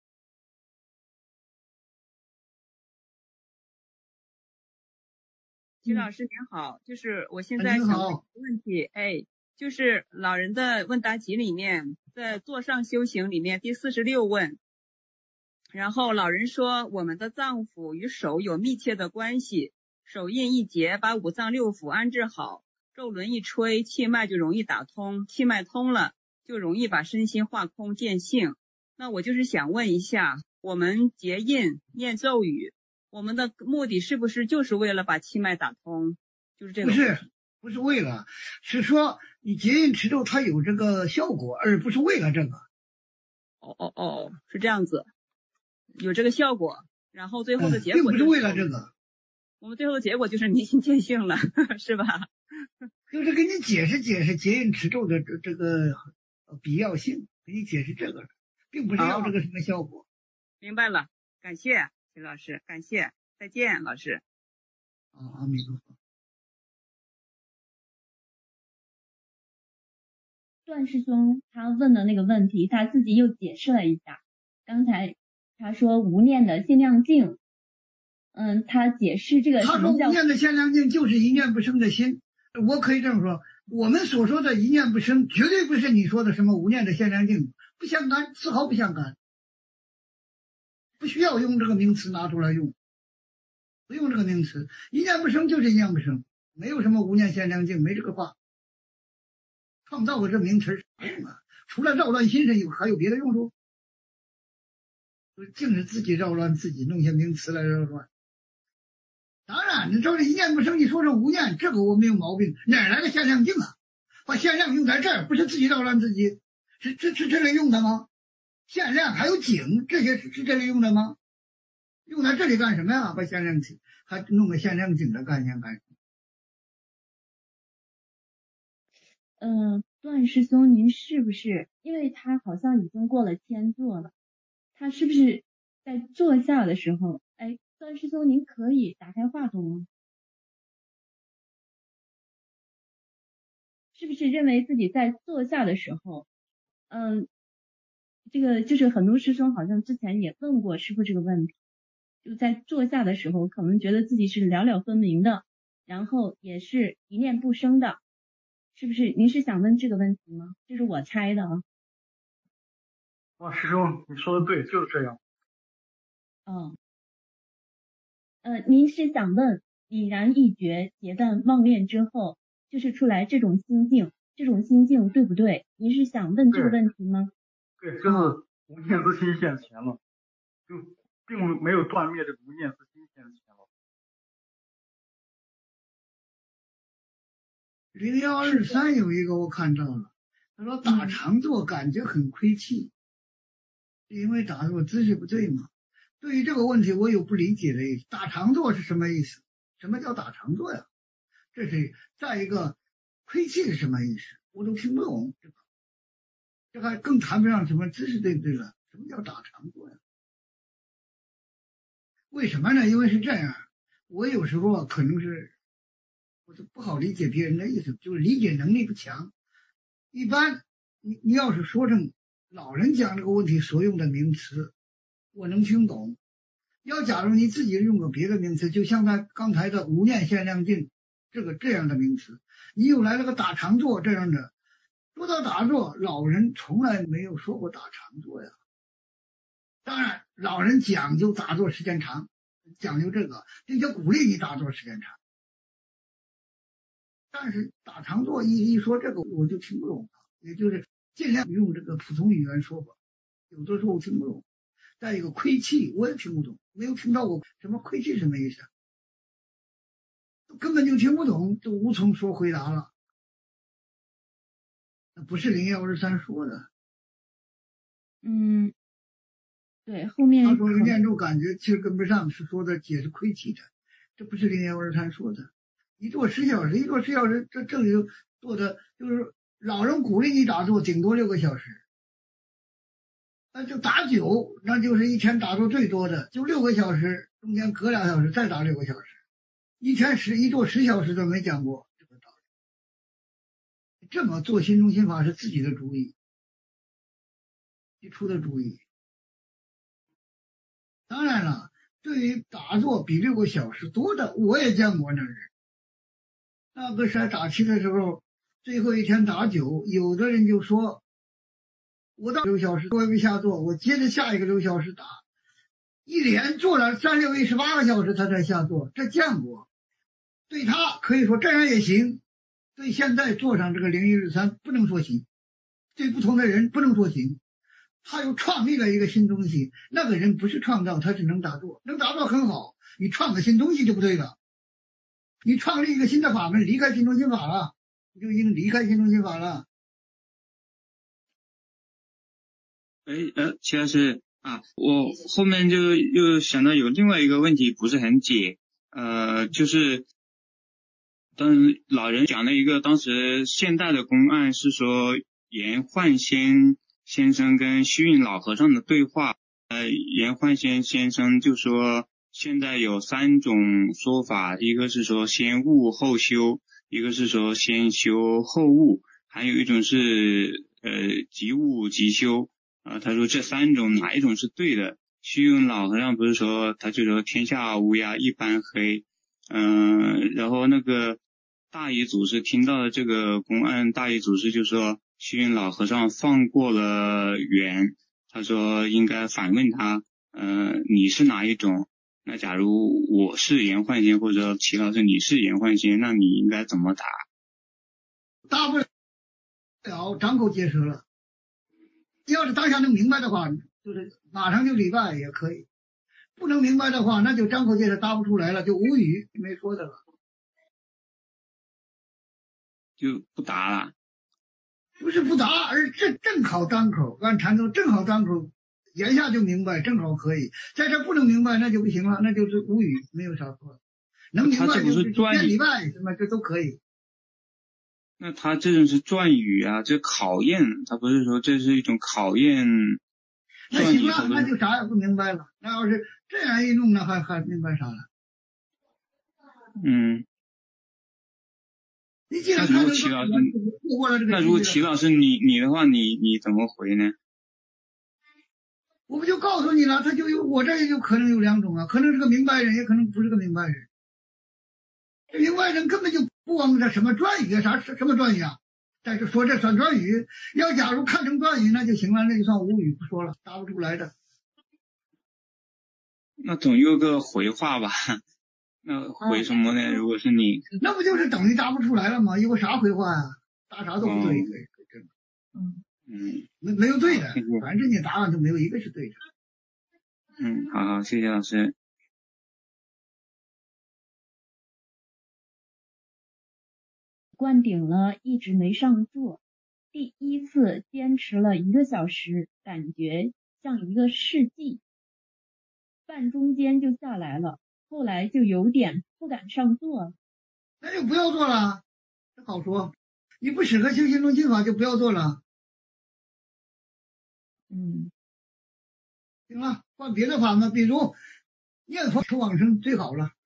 徐老师您好，就是我现在想问一个问题，哎，就是老人的问答集里面，在座上修行里面第四十六问，然后老人说我们的脏腑与手有密切的关系，手印一结，把五脏六腑安置好，咒轮一吹，气脉就容易打通，气脉通了，就容易把身心化空见性。那我就是想问一下，我们结印念咒语，我们的目的是不是就是为了把气脉打通？就是这个。 不是，不是为了，是说你结印持咒它有这个效果，而不是为了这个。 哦哦哦，是这样子，有这个效果，然后最后的结果、 嗯、并不是为了这个。 我们最后的结果就是明心见性了，是吧？ 就是给你解释解释结印持咒的这这个必要性，给你解释这个，并不是要这个什么效果。 明白了，感谢徐老师，感谢，再见，老师。 啊，阿弥陀佛。 段师兄他问的那个问题，他自己又解释了一下。刚才他说无念的限量境，嗯，他解释这个他说无念的限量境就是一念不生的心。我可以这么说，我们所说的一念不生，绝对不是你说的什么无念的限量境，不相干，丝毫不相干，不需要用这个名词拿出来用，不用这个名词，一念不生就是一念不生，没有什么无念限量境，没这个话。创造个这名词啥用啊？除了扰乱心神有还有别的用处？净是自己扰乱自己，弄些名词来扰乱。当然，你说这一念不生，你说成无念，这个我没有毛病。哪来的限量境啊？把限量用在这儿，不是自己扰乱自己，是是是这里用的吗？限量还有景，这些是是这里用的吗？用在这里干什么呀？把限量景还弄个限量景的概念干什么？ 嗯，段师兄，您是不是因为他好像已经过了天座了，他是不是在坐下的时候，哎，段师兄，您可以打开话筒吗？是不是认为自己在坐下的时候，嗯，这个就是很多师兄好像之前也问过师父这个问题，就在坐下的时候，可能觉得自己是了了分明的，然后也是一念不生的。是不是您是想问这个问题吗？这是我猜的啊。 哇，师兄，你说的对，就是这样。 嗯，呃，您是想问已然一觉，截断妄念之后，就是出来这种心境，这种心境对不对？您是想问这个问题吗？ 对，对，就是无念之心现前了，就并没有断灭这个无念之心现前了。 零幺二三有一个我看到了，他说打长坐感觉很亏气，是因为打坐姿势不对嘛？对于这个问题我有不理解的意思。打长坐是什么意思？什么叫打长坐呀？这是再一个亏气是什么意思？我都听不懂。 这还更谈不上什么知识对不对了？什么叫打长坐呀？为什么呢？因为是这样，我有时候可能是我就不好理解别人的意思，就是理解能力不强。一般你你要是说成老人讲这个问题所用的名词，我能听懂。要假如你自己用个别的名词，就像他刚才的无念限量镜这个这样的名词，你又来了个打长坐这样的。说到打坐，老人从来没有说过打长坐呀。当然，老人讲究打坐时间长，讲究这个，并且鼓励你打坐时间长。但是打长坐一一说这个，我就听不懂了，也就是尽量用这个普通语言说法，有的时候听不懂。再一个亏气我也听不懂，没有听到过什么亏气什么意思，根本就听不懂，就无从说回答了。那不是零幺二三说的。 嗯，对，后面他说的念住感觉其实跟不上，是说的解释亏气的，这不是零幺二三说的。一坐十小时，一坐十小时，这这里就做的就是老人鼓励你打坐，顶多六个小时。那就打九，那就是一天打坐最多的，就六个小时，中间隔俩小时再打六个小时，一天十一坐十小时都没讲过这个道理。这么做心中心法是自己的主意，提出的主意。当然了，对于打坐比六个小时多的，我也见过那人。那个是打七的时候，最后一天打九，有的人就说，我到六小时多没下坐，我接着下一个六小时打，一连做了三六一十八个小时他才下坐，这见过。对他可以说这样也行，对现在坐上这个零一日三不能说行，对不同的人不能说行。他又创立了一个新东西，那个人不是创造，他是能打坐，能打坐很好，你创个新东西就不对了。你创立一个新的法门，离开新中心法了，你就已经离开新中心法了。 哎呃，齐老师啊，我后面就又想到有另外一个问题不是很解，呃，就是当老人讲了一个当时现代的公案，是说严焕先先生跟虚云老和尚的对话。呃，严焕先先生就说现在有三种说法，一个是说先悟后修，一个是说先修后悟，还有一种是呃即悟即修。啊，他说这三种哪一种是对的？虚云老和尚不是说，他就说天下乌鸦一般黑，嗯、呃，然后那个大乙祖师听到了这个公案，大乙祖师就说虚云老和尚放过了缘，他说应该反问他，呃，你是哪一种？那假如我是严焕先，或者齐老师你是严焕先，那你应该怎么答？ 答不了，张口结舌了。要是当下能明白的话，就是马上就礼拜也可以；不能明白的话，那就张口结舌答不出来了，就无语，没说的了， 就不答了。 不是不答，而正正好当口，按禅宗正好当口，言下就明白，正好可以。在这不能明白，那就不行了，那就是无语，没有啥说。能明白就是念礼拜什么这都可以。 那他这种是转语啊，这考验，他不是说这是一种考验。 那行了，那就啥也不明白了。那要是这样一弄，那还还明白啥了？ 嗯。 你既然那如果齐老师，那如果齐老师你你的话，你你怎么回呢？ 我不就告诉你了，他就有我这也有可能有两种啊，可能是个明白人，也可能不是个明白人。这明白人根本就不往这什么转语啊，啥什么转语啊？但是说这算转语，要假如看成转语那就行了，那就算无语，不说了，答不出来的。 那总有个回话吧？那回什么呢？嗯、如果是你， 那不就是等于答不出来了吗？有个啥回话呀、啊？答啥都不对， 嗯嗯，没没有对的，反正你答案就没有一个是对的。 嗯，好好，谢谢老师。 灌顶了，一直没上座。第一次坚持了一个小时，感觉像一个世纪，半中间就下来了，后来就有点不敢上座了。 那就不要做了，这好说。你不适合修心中心法就不要做了。 嗯， 行了，换别的法门，比如念佛求往生最好了。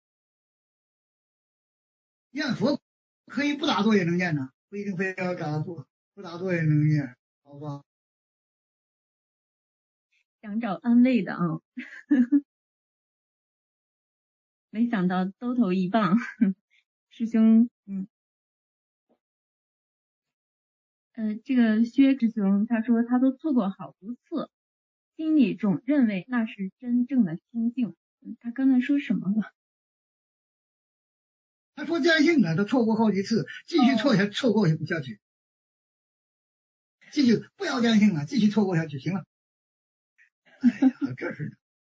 念佛可以不打坐也能念呢，不一定非要打坐，不打坐也能念，好吧？ 想找安慰的啊，没想到兜头一棒，师兄，嗯，呃，这个薛师兄他说他都错过好多次，心里总认为那是真正的清净。他刚才说什么了？ 他说坚信了，他错过好几次，继续错下、哦、错过下去，继续不要坚信了，继续错过下去，行了。哎呀，这是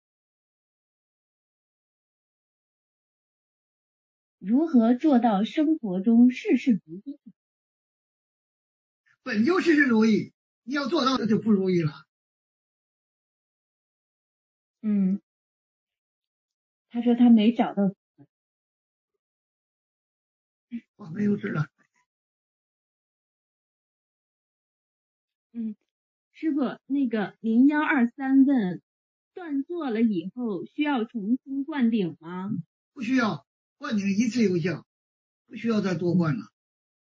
如何做到生活中事事如意？ 本就事事如意，你要做到的就不如意了。 嗯，他说他没找到。 我没有知了。 嗯，师傅，那个零幺二三问，断座了以后需要重新灌顶吗？ 不需要，灌顶一次有效，不需要再多灌了。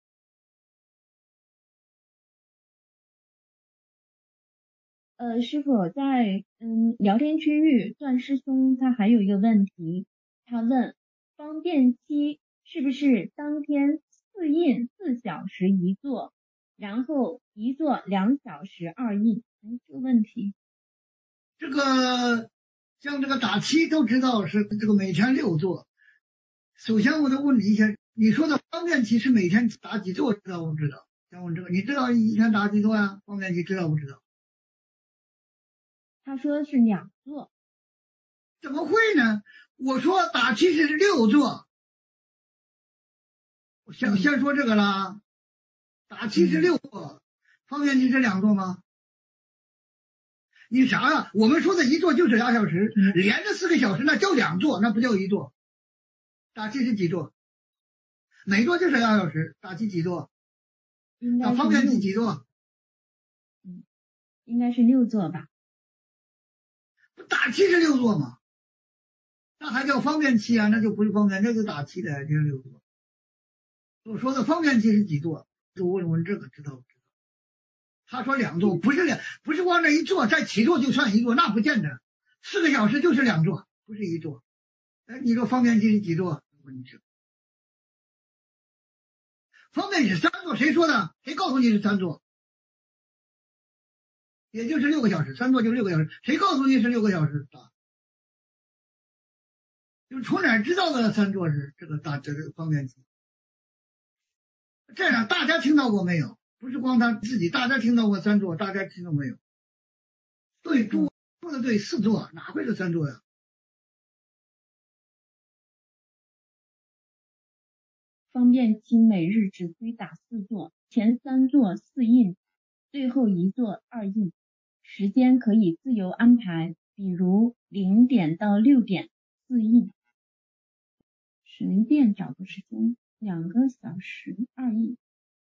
呃，师傅在嗯聊天区域，段师兄他还有一个问题，他问方便期是不是当天四印四小时一座，然后一座两小时二印？哎，这个问题， 这个像这个打七都知道是这个每天六座。首先我就问你一下，你说的方便期是每天打几座？知道不知道？想问这个，你知道一天打几座呀？方便期知道不知道？ 他说是两座。 怎么会呢？我说打七是六座。我先、嗯、先说这个啦，打七是六座，方便期是两座吗？你啥呀？我们说的一座就是俩小时，嗯、连着四个小时那叫两座，那不叫一座。打七是几座？每座就是俩小时，打七几座？那方便期几座？ 嗯，应该是六座吧。 打七是六座嘛？那还叫方便期啊？那就不是方便，那就打七的，就是六座。我说的方便期是几座？就问问这个知道不知道？他说两座，不是两，不是往那一坐，再起坐就算一座，那不见得。四个小时就是两座，不是一座。哎，你说方便期是几座？问你这方便期是三座，谁说的？谁告诉你是三座？也就是六个小时，三座就六个小时，谁告诉你是六个小时打？就从哪知道的三座是这个打这个方便期？这样大家听到过没有？不是光他自己，大家听到过三座，大家听到没有？对，说的对，四座哪会是三座呀？ 方便期每日只需打四座，前三座四印，最后一座二印，时间可以自由安排，比如零点到六点四印，随便找个时间，两个小时二印。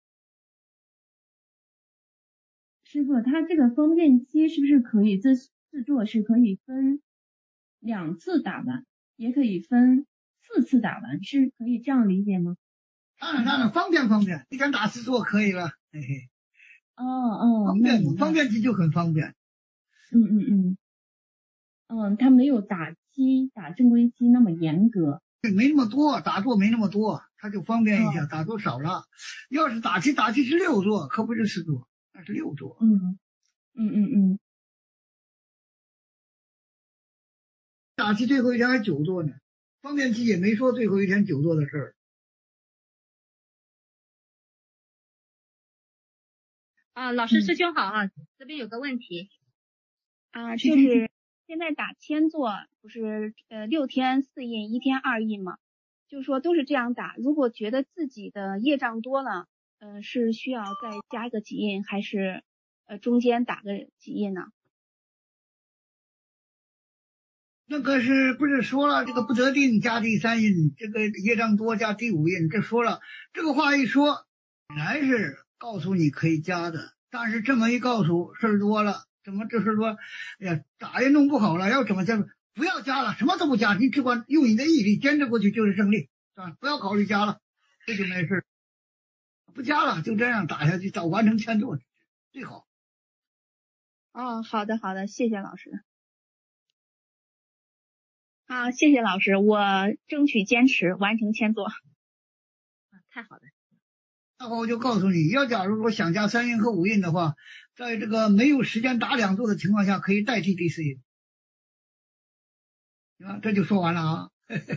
师傅，他这个方便期是不是可以这四座是可以分两次打完，也可以分四次打完，是可以这样理解吗？ 当然当然，方便方便，一天打四座可以了，嘿嘿。 哦哦， 方便方便期就很方便。 嗯嗯嗯，嗯，他没有打期打正规期那么严格， 没那么多打坐没那么多，他就方便一下，哦、打坐少了。要是打期打期是六座，可不是四座，那是六座。 嗯嗯嗯嗯， 打期最后一天还九座呢，方便期也没说最后一天九座的事儿。 啊，老师师兄好啊，嗯、这边有个问题啊，就是现在打千座不是呃六天四印一天二印嘛，就是说都是这样打。如果觉得自己的业障多了，呃是需要再加一个几印，还是呃中间打个几印呢？ 那个是不是说了这个不得定加第三印，这个业障多加第五印？这说了这个话一说，本来是告诉你可以加的，但是这么一告诉，事儿多了， 怎么就是说，哎呀，打也弄不好了，要怎么加？不要加了，什么都不加，你只管用你的毅力坚持过去就是胜利，是吧？不要考虑加了，这就没事。不加了，就这样打下去，早完成签作最好。 哦，好的好的，谢谢老师。啊，谢谢老师，我争取坚持完成签作。啊，太好了。 然后我就告诉你，要假如说想加三印和五印的话，在这个没有时间打两座的情况下，可以代替第四印。啊，这就说完了啊。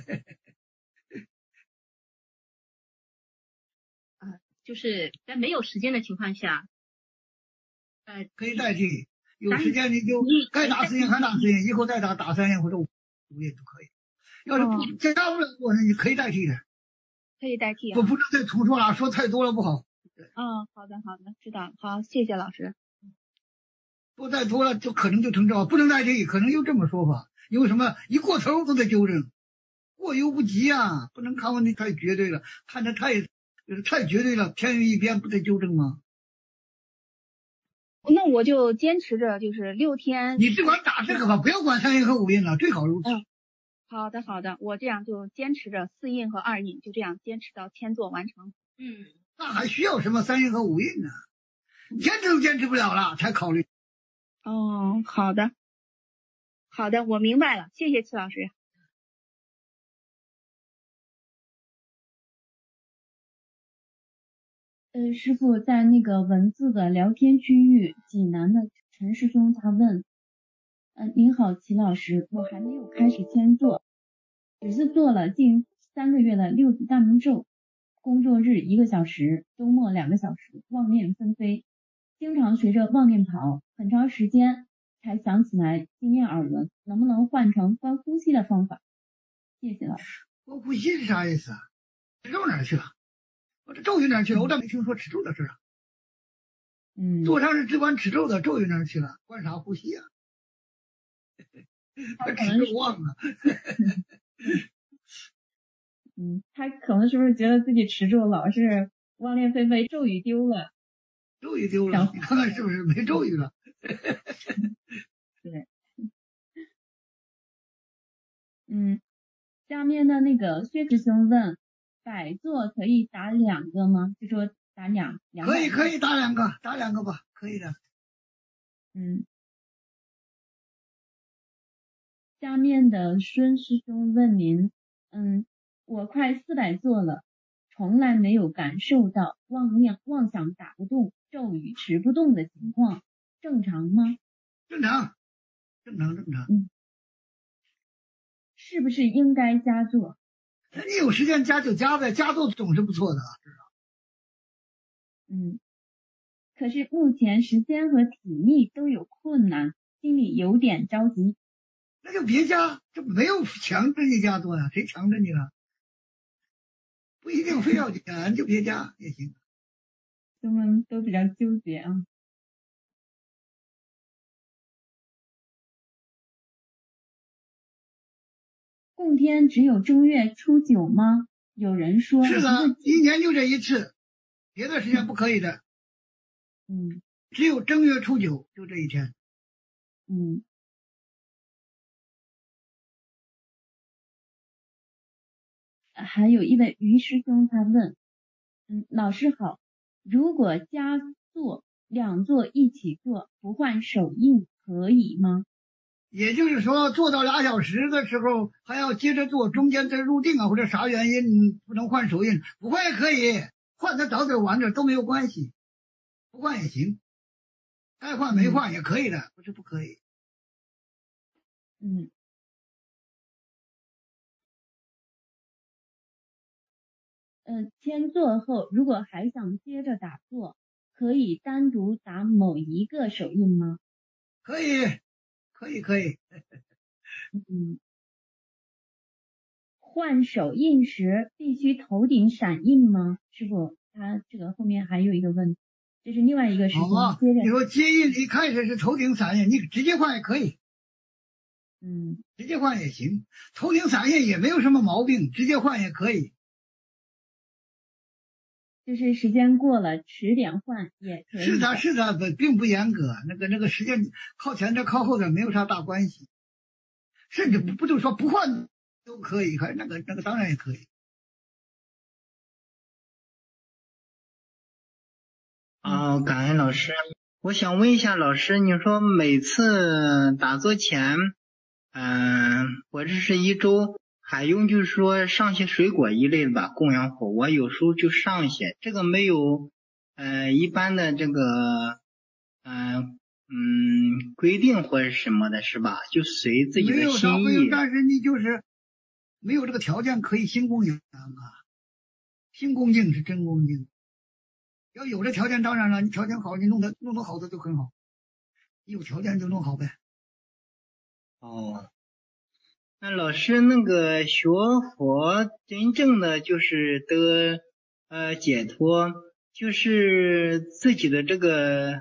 啊，就是在没有时间的情况下，呃， 可以代替。有时间你就该打四印还打四印，以后再打打三印或者五印都可以。要是不加不了座，那你可以代替的。 可以代替啊。 我不能再重说了，说太多了不好。 嗯，好的好的，知道了。好，谢谢老师。 说太多了就可能就成这，不能代替，可能有这么说法。因为什么？一过头都得纠正，过犹不及啊！不能看问题太绝对了，看得太就是太绝对了，偏于一边，不得纠正吗？ 那我就坚持着，就是六天。 你只管打这个吧，不要管三印和五印了，最好如此。 嗯，好的好的，我这样就坚持着四印和二印，就这样坚持到签作完成。嗯， 那还需要什么三印和五印呢？坚持都坚持不了了，才考虑。 哦，好的。好的，我明白了，谢谢戚老师。 呃，师傅在那个文字的聊天区域，济南的陈师兄他问，呃，您好，齐老师，我还没有开始签作，只是做了近三个月的六字大明咒，工作日一个小时，周末两个小时，妄念纷飞，经常随着妄念跑，很长时间才想起来经验耳闻，能不能换成观呼吸的方法？谢谢老师。 观呼吸是啥意思啊？持咒哪儿去了？我这咒语哪儿去了？我倒没听说持咒的事啊。 嗯， 座上是只管持咒的，咒语哪儿去了？观啥呼吸啊？他持咒忘了。 嗯，他可能是不是觉得自己持咒老是妄念纷飞，咒语丢了？ 咒语丢了，你看看是不是没咒语了？ 对。嗯，下面的那个薛师兄问，百座可以打两个吗？就说打两两可以可以打两个，打两个吧，可以的。 嗯。下面的孙师兄问您，嗯，我快四百座了，从来没有感受到妄念妄想打不动，咒语持不动的情况，正常吗？ 正常，正常正常。 嗯。是不是应该加座？ 你有时间加就加呗，加座总是不错的，知道？ 嗯。可是目前时间和体力都有困难，心里有点着急。 那就别加，这没有强制你加座呀，谁强制你了？不一定非要加，你就别加也行。 他们都比较纠结啊。供天只有正月初九吗？有人说是的，一年就这一次，别的时间不可以的。 嗯， 只有正月初九就这一天。 嗯。还有一位于师兄他问，嗯，老师好，如果加座两座一起做，不换手印可以吗？ 也就是说，做到俩小时的时候还要接着做，中间再入定啊，或者啥原因不能换手印，不换也可以，换的早点晚点都没有关系，不换也行，该换没换也可以的，不是不可以。 嗯。呃，签座后如果还想接着打坐，可以单独打某一个手印吗？ 可以，可以，可以。 嗯。换手印时必须头顶闪印吗？师傅，他这个后面还有一个问题，这是另外一个师兄接着。 你说接印一开始是头顶闪印，你直接换也可以。 嗯， 直接换也行，头顶闪印也没有什么毛病，直接换也可以。 就是时间过了迟点换也可以。 是的，是的，不并不严格，那个那个时间靠前点靠后点没有啥大关系，甚至不不就说不换都可以，还那个那个当然也可以。 哦，感恩老师。我想问一下老师，你说每次打坐前，嗯、呃，我这是一周还用就是说上些水果一类的吧，供养火，我有时候就上一些，这个没有呃一般的这个嗯、呃、嗯规定或者什么的是吧？就随自己的心意。 没有啥，但是你就是没有这个条件可以心恭敬啊，心恭敬是真恭敬。要有这条件，当然了，你条件好，你弄得弄得好的就很好，你有条件就弄好呗。 哦，那老师那个学佛真正的就是得呃解脱，就是自己的这个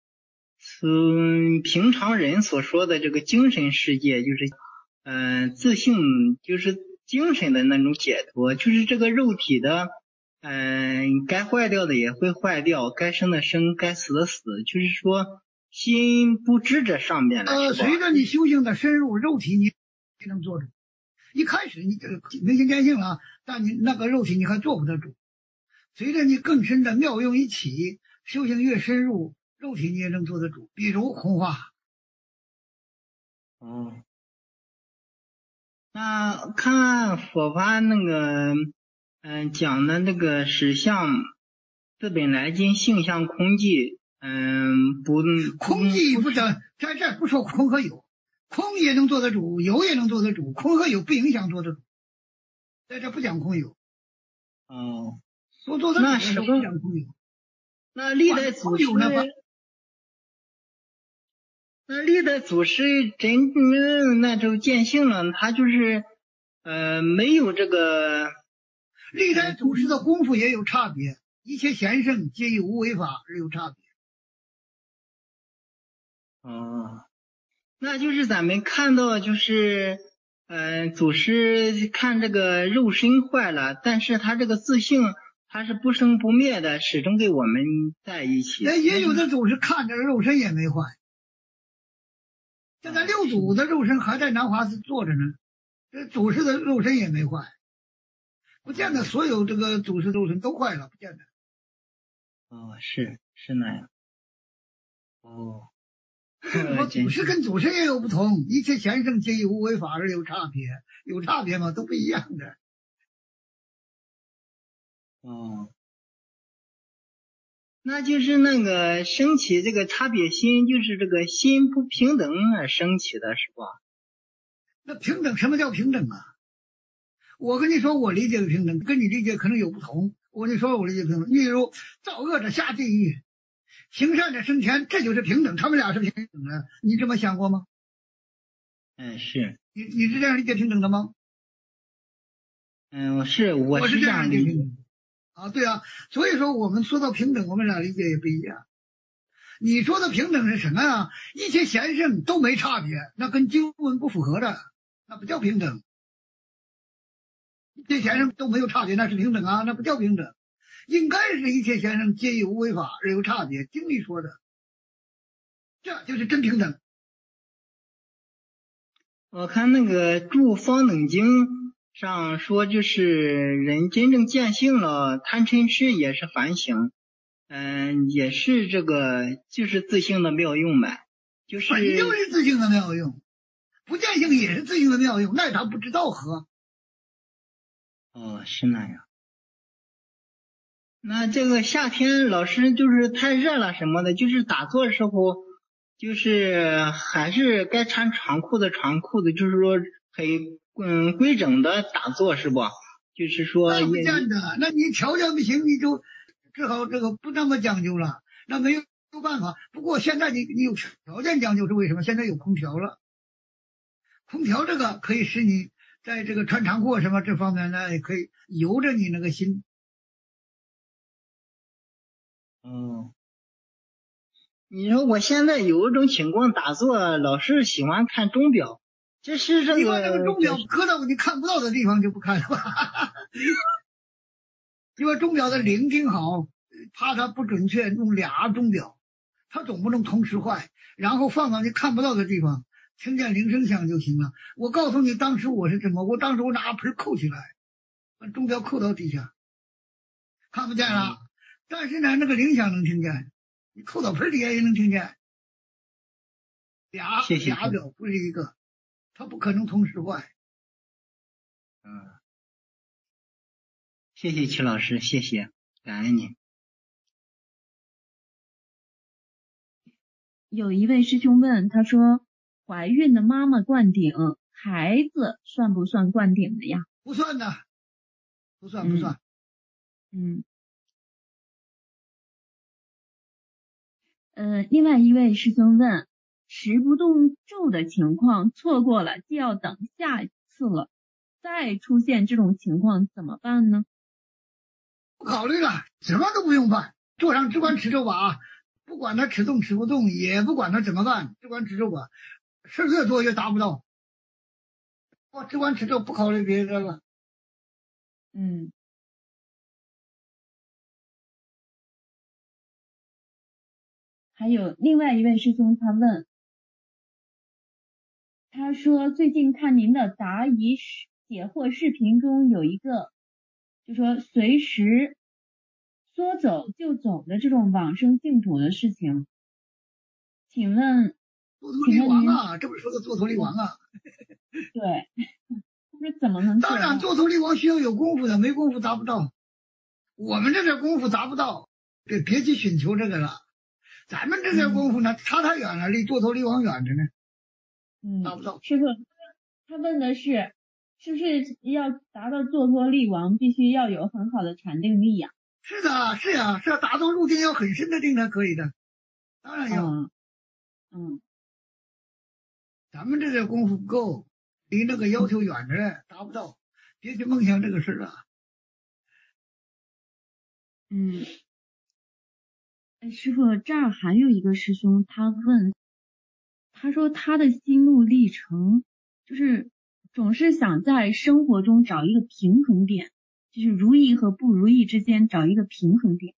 嗯平常人所说的这个精神世界，就是嗯、呃、自性，就是精神的那种解脱，就是这个肉体的。嗯，该坏掉的也会坏掉，该生的生，该死的死，就是说心不知这上面了。 呃，随着你修行的深入，肉体你能做主。一开始你这个明心见性了，但你那个肉体你还做不得主。随着你更深的妙用一起，修行越深入，肉体你也能做得主。比如红化。 哦，那看佛法那个。嗯，讲的那个实相自本来经性相空寂，嗯，不空寂不得，在这不说空和有，空也能做得主，有也能做得主，空和有不影响做得主，在这不讲空有。 哦， 说做得主是不讲空有。 那历代祖师，那历代祖师真正那就见性了，他就是呃没有这个。 历代祖师的功夫也有差别，一切贤圣皆以无为法而有差别。 哦，那就是咱们看到就是呃祖师看这个肉身坏了，但是他这个自性他是不生不灭的，始终跟我们在一起。 那也有的祖师看着肉身也没坏，现在六祖的肉身还在南华寺坐着呢，这祖师的肉身也没坏。不见得所有这个祖师肉身都坏了，不见得。 哦，是是那样。哦， 我祖师跟祖师也有不同，一切贤圣皆以无为法而有差别，有差别吗？都不一样的。 哦，那就是那个升起这个差别心，就是这个心不平等而升起的是吧？ 那平等，什么叫平等啊？我跟你说，我理解的平等跟你理解可能有不同。我跟你说，我理解平等。例如，造恶者下地狱，行善者升天，这就是平等，他们俩是平等的。你这么想过吗？ 嗯，是。 你你是这样理解平等的吗？ 嗯，是，我是这样理解。啊，对啊，所以说我们说到平等，我们俩理解也不一样。你说的平等是什么呀？一切贤圣都没差别，那跟经文不符合的，那不叫平等。一切贤圣都没有差别，那是平等啊，那不叫平等。应该是一切贤圣皆以无为法而有差别，经里说的，这就是真平等。 我看那个注方等经上说，就是人真正见性了，贪嗔痴也是反省，嗯，也是这个就是自性的妙用呗，就是本就是自性的妙用，不见性也是自性的妙用，那他不知道和。 哦，是那样。那这个夏天老师就是太热了什么的，就是打坐的时候，就是还是该穿长裤的长裤子，就是说很嗯规整的打坐是不？就是说那不见得，那你条件不行，你就只好这个不那么讲究了，那没有没有办法。不过现在你你有条件讲究是为什么？现在有空调了，空调这个可以使你在这个穿长裤什么这方面呢，也可以由着你那个心。 哦，你说我现在有一种情况打坐，老是喜欢看钟表，这是这个。 你把这个钟表搁到你看不到的地方就不看了吧？ 因为钟表的铃听好，怕它不准确，用俩钟表，它总不能同时坏，然后放到你看不到的地方，听见铃声响就行了。我告诉你，当时我是怎么，我当时我拿盆扣起来，把钟表扣到底下，看不见了。但是呢，那个铃响能听见，你扣到盆底下也能听见。俩谢谢俩表不是一个，它不可能同时坏。 嗯，谢谢齐老师，谢谢，感恩您。 有一位师兄问，他说怀孕的妈妈灌顶，孩子算不算灌顶的呀？ 不算的，不算不算。 嗯。呃，另外一位师兄问，持不动咒的情况错过了，就要等下一次了，再出现这种情况怎么办呢？ 不考虑了，什么都不用办，坐上只管持咒吧，不管他持动持不动，也不管他怎么办，只管持咒吧，事越多越达不到。我只管持咒，不考虑别的了。 嗯。还有另外一位师兄他问，他说最近看您的答疑解惑视频中有一个就说随时说走就走的这种往生净土的事情，请问做陀利王啊，这不是说的做陀利王啊？ 对，他说怎么能做？ 当然做陀利王需要有功夫的，没功夫达不到。我们这点功夫达不到，别别去寻求这个了。咱们这点功夫呢，差太远了，离做陀利王远着呢。 嗯， 达不到。 师傅，他问的是，是不是要达到做陀利王，必须要有很好的禅定力呀？ 是的，是呀，是要达到入定要很深的定才可以的，当然要。 嗯。嗯， 咱们这点功夫不够，离那个要求远着，达不到，别去梦想这个事了。 嗯。哎，师傅，这儿还有一个师兄，他问，他说他的心路历程就是总是想在生活中找一个平衡点，就是如意和不如意之间找一个平衡点。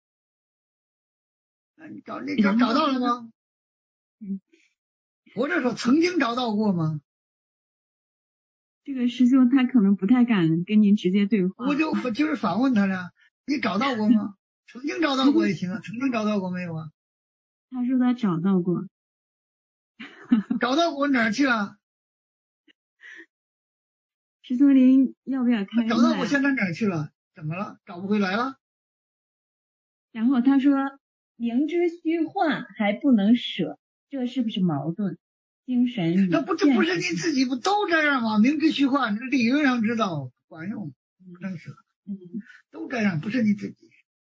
那你找你找找到了吗？ 嗯， 我这说曾经找到过吗？ 这个师兄他可能不太敢跟您直接对话。 我就就是反问他了，你找到过吗？曾经找到过也行啊，曾经找到过没有啊？ 他说他找到过。 找到过哪儿去了？ 师兄您要不要开？ 找到过现在哪儿去了？怎么了？找不回来了？ 然后他说明知虚幻还不能舍，这是不是矛盾？精神与那不这不是你自己不都这样吗？明知虚幻，这个理论上知道管用，不能舍。 嗯， 都这样，不是你自己。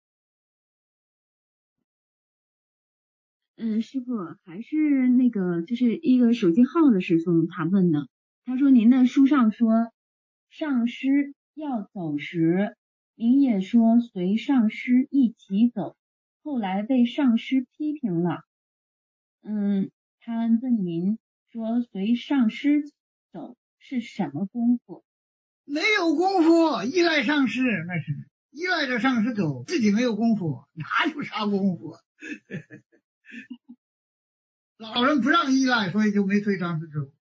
嗯，师傅，还是那个，就是一个手机号的师兄他问的，他说您的书上说上师要走时，您也说随上师一起走，后来被上师批评了。嗯，他问您说随上师走是什么功夫？ 没有功夫，依赖上师，那是依赖着上师走，自己没有功夫，哪有啥功夫？老人不让依赖，所以就没随上师走。